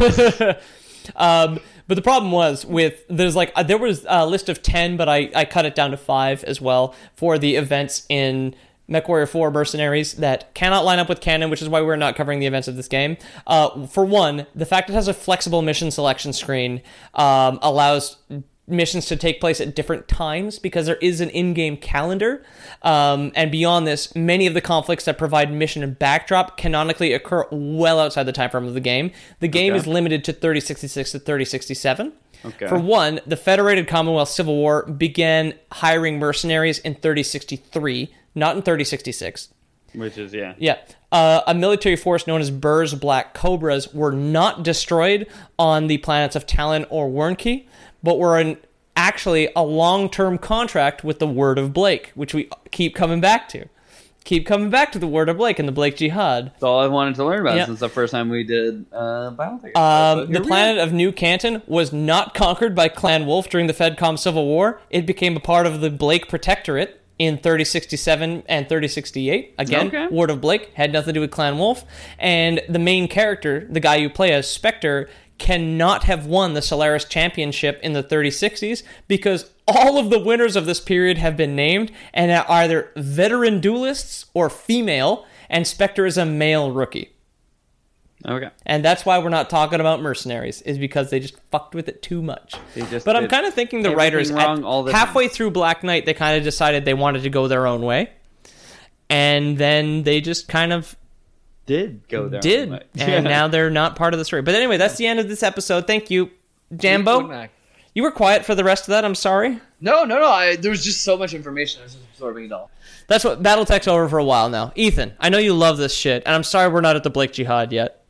um, but the problem was with there's like uh, there was a list of ten, but I I cut it down to five as well for the events in MechWarrior four Mercenaries that cannot line up with canon, which is why we're not covering the events of this game. Uh, for one, the fact it has a flexible mission selection screen um, allows missions to take place at different times because there is an in-game calendar. Um, and beyond this, many of the conflicts that provide mission and backdrop canonically occur well outside the time frame of the game. The game Okay. is limited to thirty sixty-six to thirty sixty-seven. Okay. For one, the Federated Commonwealth Civil War began hiring mercenaries in thirty sixty-three, not in thirty sixty-six. Which is, yeah. Yeah. Uh, a military force known as Burr's Black Cobras were not destroyed on the planets of Talon or Warnke, but were in actually a long-term contract with the Word of Blake, which we keep coming back to. Keep coming back to the Word of Blake and the Blake Jihad. That's all I wanted to learn about Yeah. since the first time we did uh, BattleTech. Um, the planet of New Canton was not conquered by Clan Wolf during the FedCom Civil War. It became a part of the Blake Protectorate in thirty sixty-seven and thirty sixty-eight. Again, Okay. Word of Blake had nothing to do with Clan Wolf. And the main character, the guy you play as, Spectre, cannot have won the Solaris Championship in the thirty sixties because all of the winners of this period have been named and are either veteran duelists or female, and Spectre is a male rookie. Okay. And that's why we're not talking about mercenaries, is because they just fucked with it too much. They just But I'm did kind of thinking the everything writers, wrong at- all the halfway through Black Knight, they kind of decided they wanted to go their own way. And then they just kind of Did go there. did. And now they're not part of the story. But anyway, that's the end of this episode. Thank you, Jambo. You were quiet for the rest of that. I'm sorry. No, no, no. I, there was just so much information. I was just absorbing it all. That's what BattleTech's over for a while now. Ethan, I know you love this shit, and I'm sorry we're not at the Blake Jihad yet.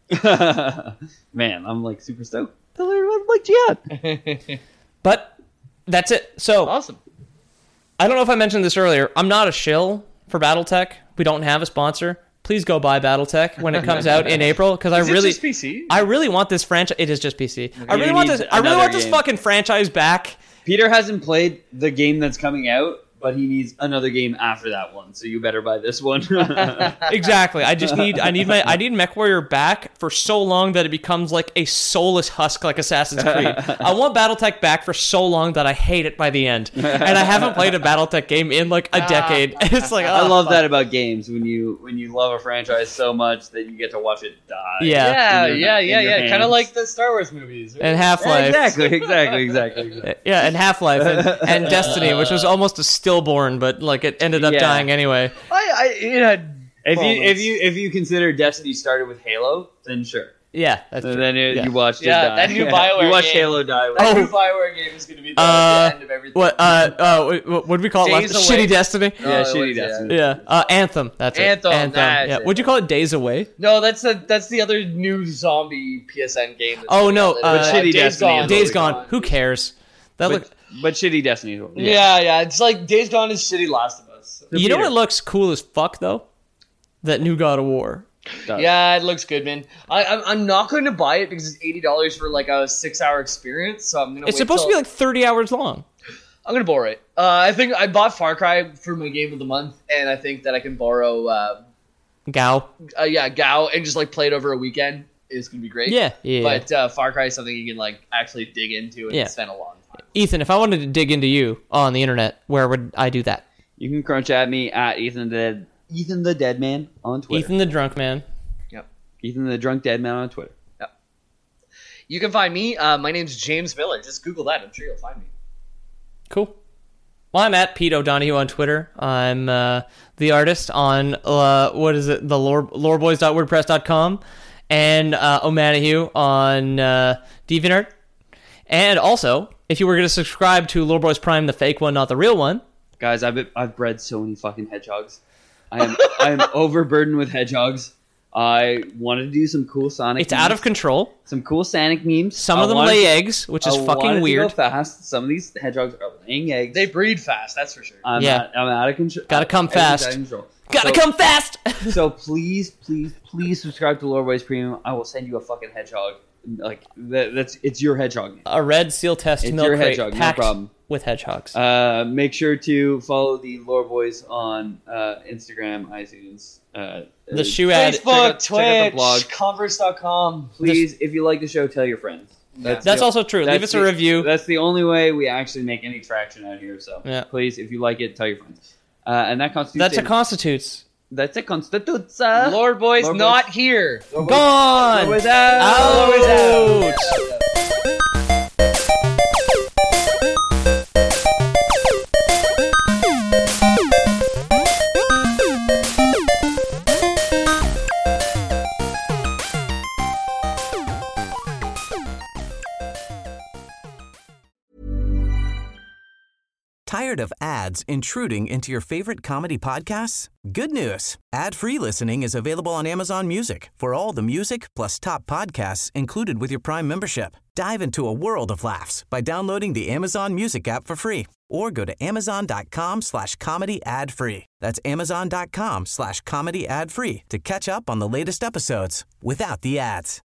Man, I'm like super stoked to learn about Blake Jihad. But that's it. So Awesome. I don't know if I mentioned this earlier. I'm not a shill for BattleTech. We don't have a sponsor. Please go buy BattleTech when it comes out in April, because I Is it really, just P C? I really want this franchise. It is just P C. I really You want need this. I really another want this game. fucking franchise back. Peter hasn't played the game that's coming out, but he needs another game after that one. So you better buy this one. Exactly. I just need I need my I need MechWarrior back for so long that it becomes like a soulless husk like Assassin's Creed. I want BattleTech back for so long that I hate it by the end. And I haven't played a BattleTech game in like a decade. It's like, oh, I love fuck. that about games when you when you love a franchise so much that you get to watch it die. Yeah. Yeah, in your- yeah, in yeah, your yeah. Kind hands. of like the Star Wars movies. right? And Half-Life. Exactly, exactly, exactly. exactly. Yeah, and Half-Life and, and Destiny, which was almost a stillborn, but like it ended up Yeah. dying anyway. I, I, it had If you if moments. you if you consider Destiny started with Halo, then sure. Yeah, that's And true. then it, Yeah. you watched Yeah, it die. that new BioWare You watched game. Halo die. With That Oh. new BioWare game is going to be the, Uh, the end of everything. What? Uh, uh, what, what would we call it? Days last? Away. Shitty Destiny. yeah, Oh, shitty what's that? Destiny. Yeah. Uh, Anthem. That's Anthem, it. Anthem. that's Yeah. it. Would you call it Days Away? No, that's the that's the other new zombie P S N game. that's Oh, coming no, out later. uh, But shitty Days Destiny Gone. is Days always Gone. Who cares? That But, look. but shitty Destiny. as well. Yeah, yeah. It's like Days Gone is shitty Last of Us. You know Peter. what looks cool as fuck though? That new God of War. Does. Yeah, it looks good, man. I, I'm, I'm not going to buy it because it's eighty dollars for like a six hour experience. So I'm gonna. It's wait supposed to till- be like thirty hours long. I'm gonna borrow it. Uh, I think I bought Far Cry for my game of the month, and I think that I can borrow. Uh, Gao. uh, yeah, Gao, and just like play it over a weekend is gonna be great. Yeah, yeah. But uh, Far Cry is something you can like actually dig into and Yeah. spend a long time. Ethan, if I wanted to dig into you on the internet, where would I do that? You can crunch at me at Ethan the Dead, Ethan the Dead Man on Twitter. Ethan the Drunk Man. Ethan the Drunk Dead Man on Twitter. You can find me. Uh, my name's James Miller. Just Google that. I'm sure you'll find me. Cool. Well, I'm at Pete O'Donohue on Twitter. I'm uh, the artist on, uh, what is it, the lore, loreboys dot wordpress dot com, and uh, O'Manahue on uh, DeviantArt. And also, if you were going to subscribe to Loreboys Prime, the fake one, not the real one, Guys, I've been, I've bred so many fucking hedgehogs. I am I am overburdened with hedgehogs. I wanted to do some cool Sonic. it's memes, out of control. Some cool Sonic memes. Some I of them wanted lay to- eggs, which is I fucking wanted to weird. go fast. Some of these hedgehogs are laying eggs. They breed fast, that's for sure. I'm Yeah. out, I'm out of control. Gotta come Everything's fast. out of control. Gotta So- come fast! So please, please, please subscribe to Lore Boys Premium. I will send you a fucking hedgehog. Like that, that's it's your hedgehog. A red seal test It's milk your crate hedgehog, no packed problem. with hedgehogs. Uh, make sure to follow the Lore Boys on uh, Instagram, iTunes. Uh, the uh, shoe ad. check Facebook, out- check out the Twitch, blog. Converse dot com. Please, if you like the show, tell your friends. That's the- also true. Leave that's us a the- review. That's the only way we actually make any traction out here. So Yeah. please, if you like it, tell your friends. Uh, and that constitutes. That's a it. constitutes. That's a constitutes. uh, Lord Boy's Lord not Boys. here. Gone! Lord Boys out. Out! Lord Boys out. Tired of ads intruding into your favorite comedy podcasts? Good news. Ad-free listening is available on Amazon Music for all the music plus top podcasts included with your Prime membership. Dive into a world of laughs by downloading the Amazon Music app for free or go to amazon.com slash comedy ad free. That's amazon.com slash comedy ad free to catch up on the latest episodes without the ads.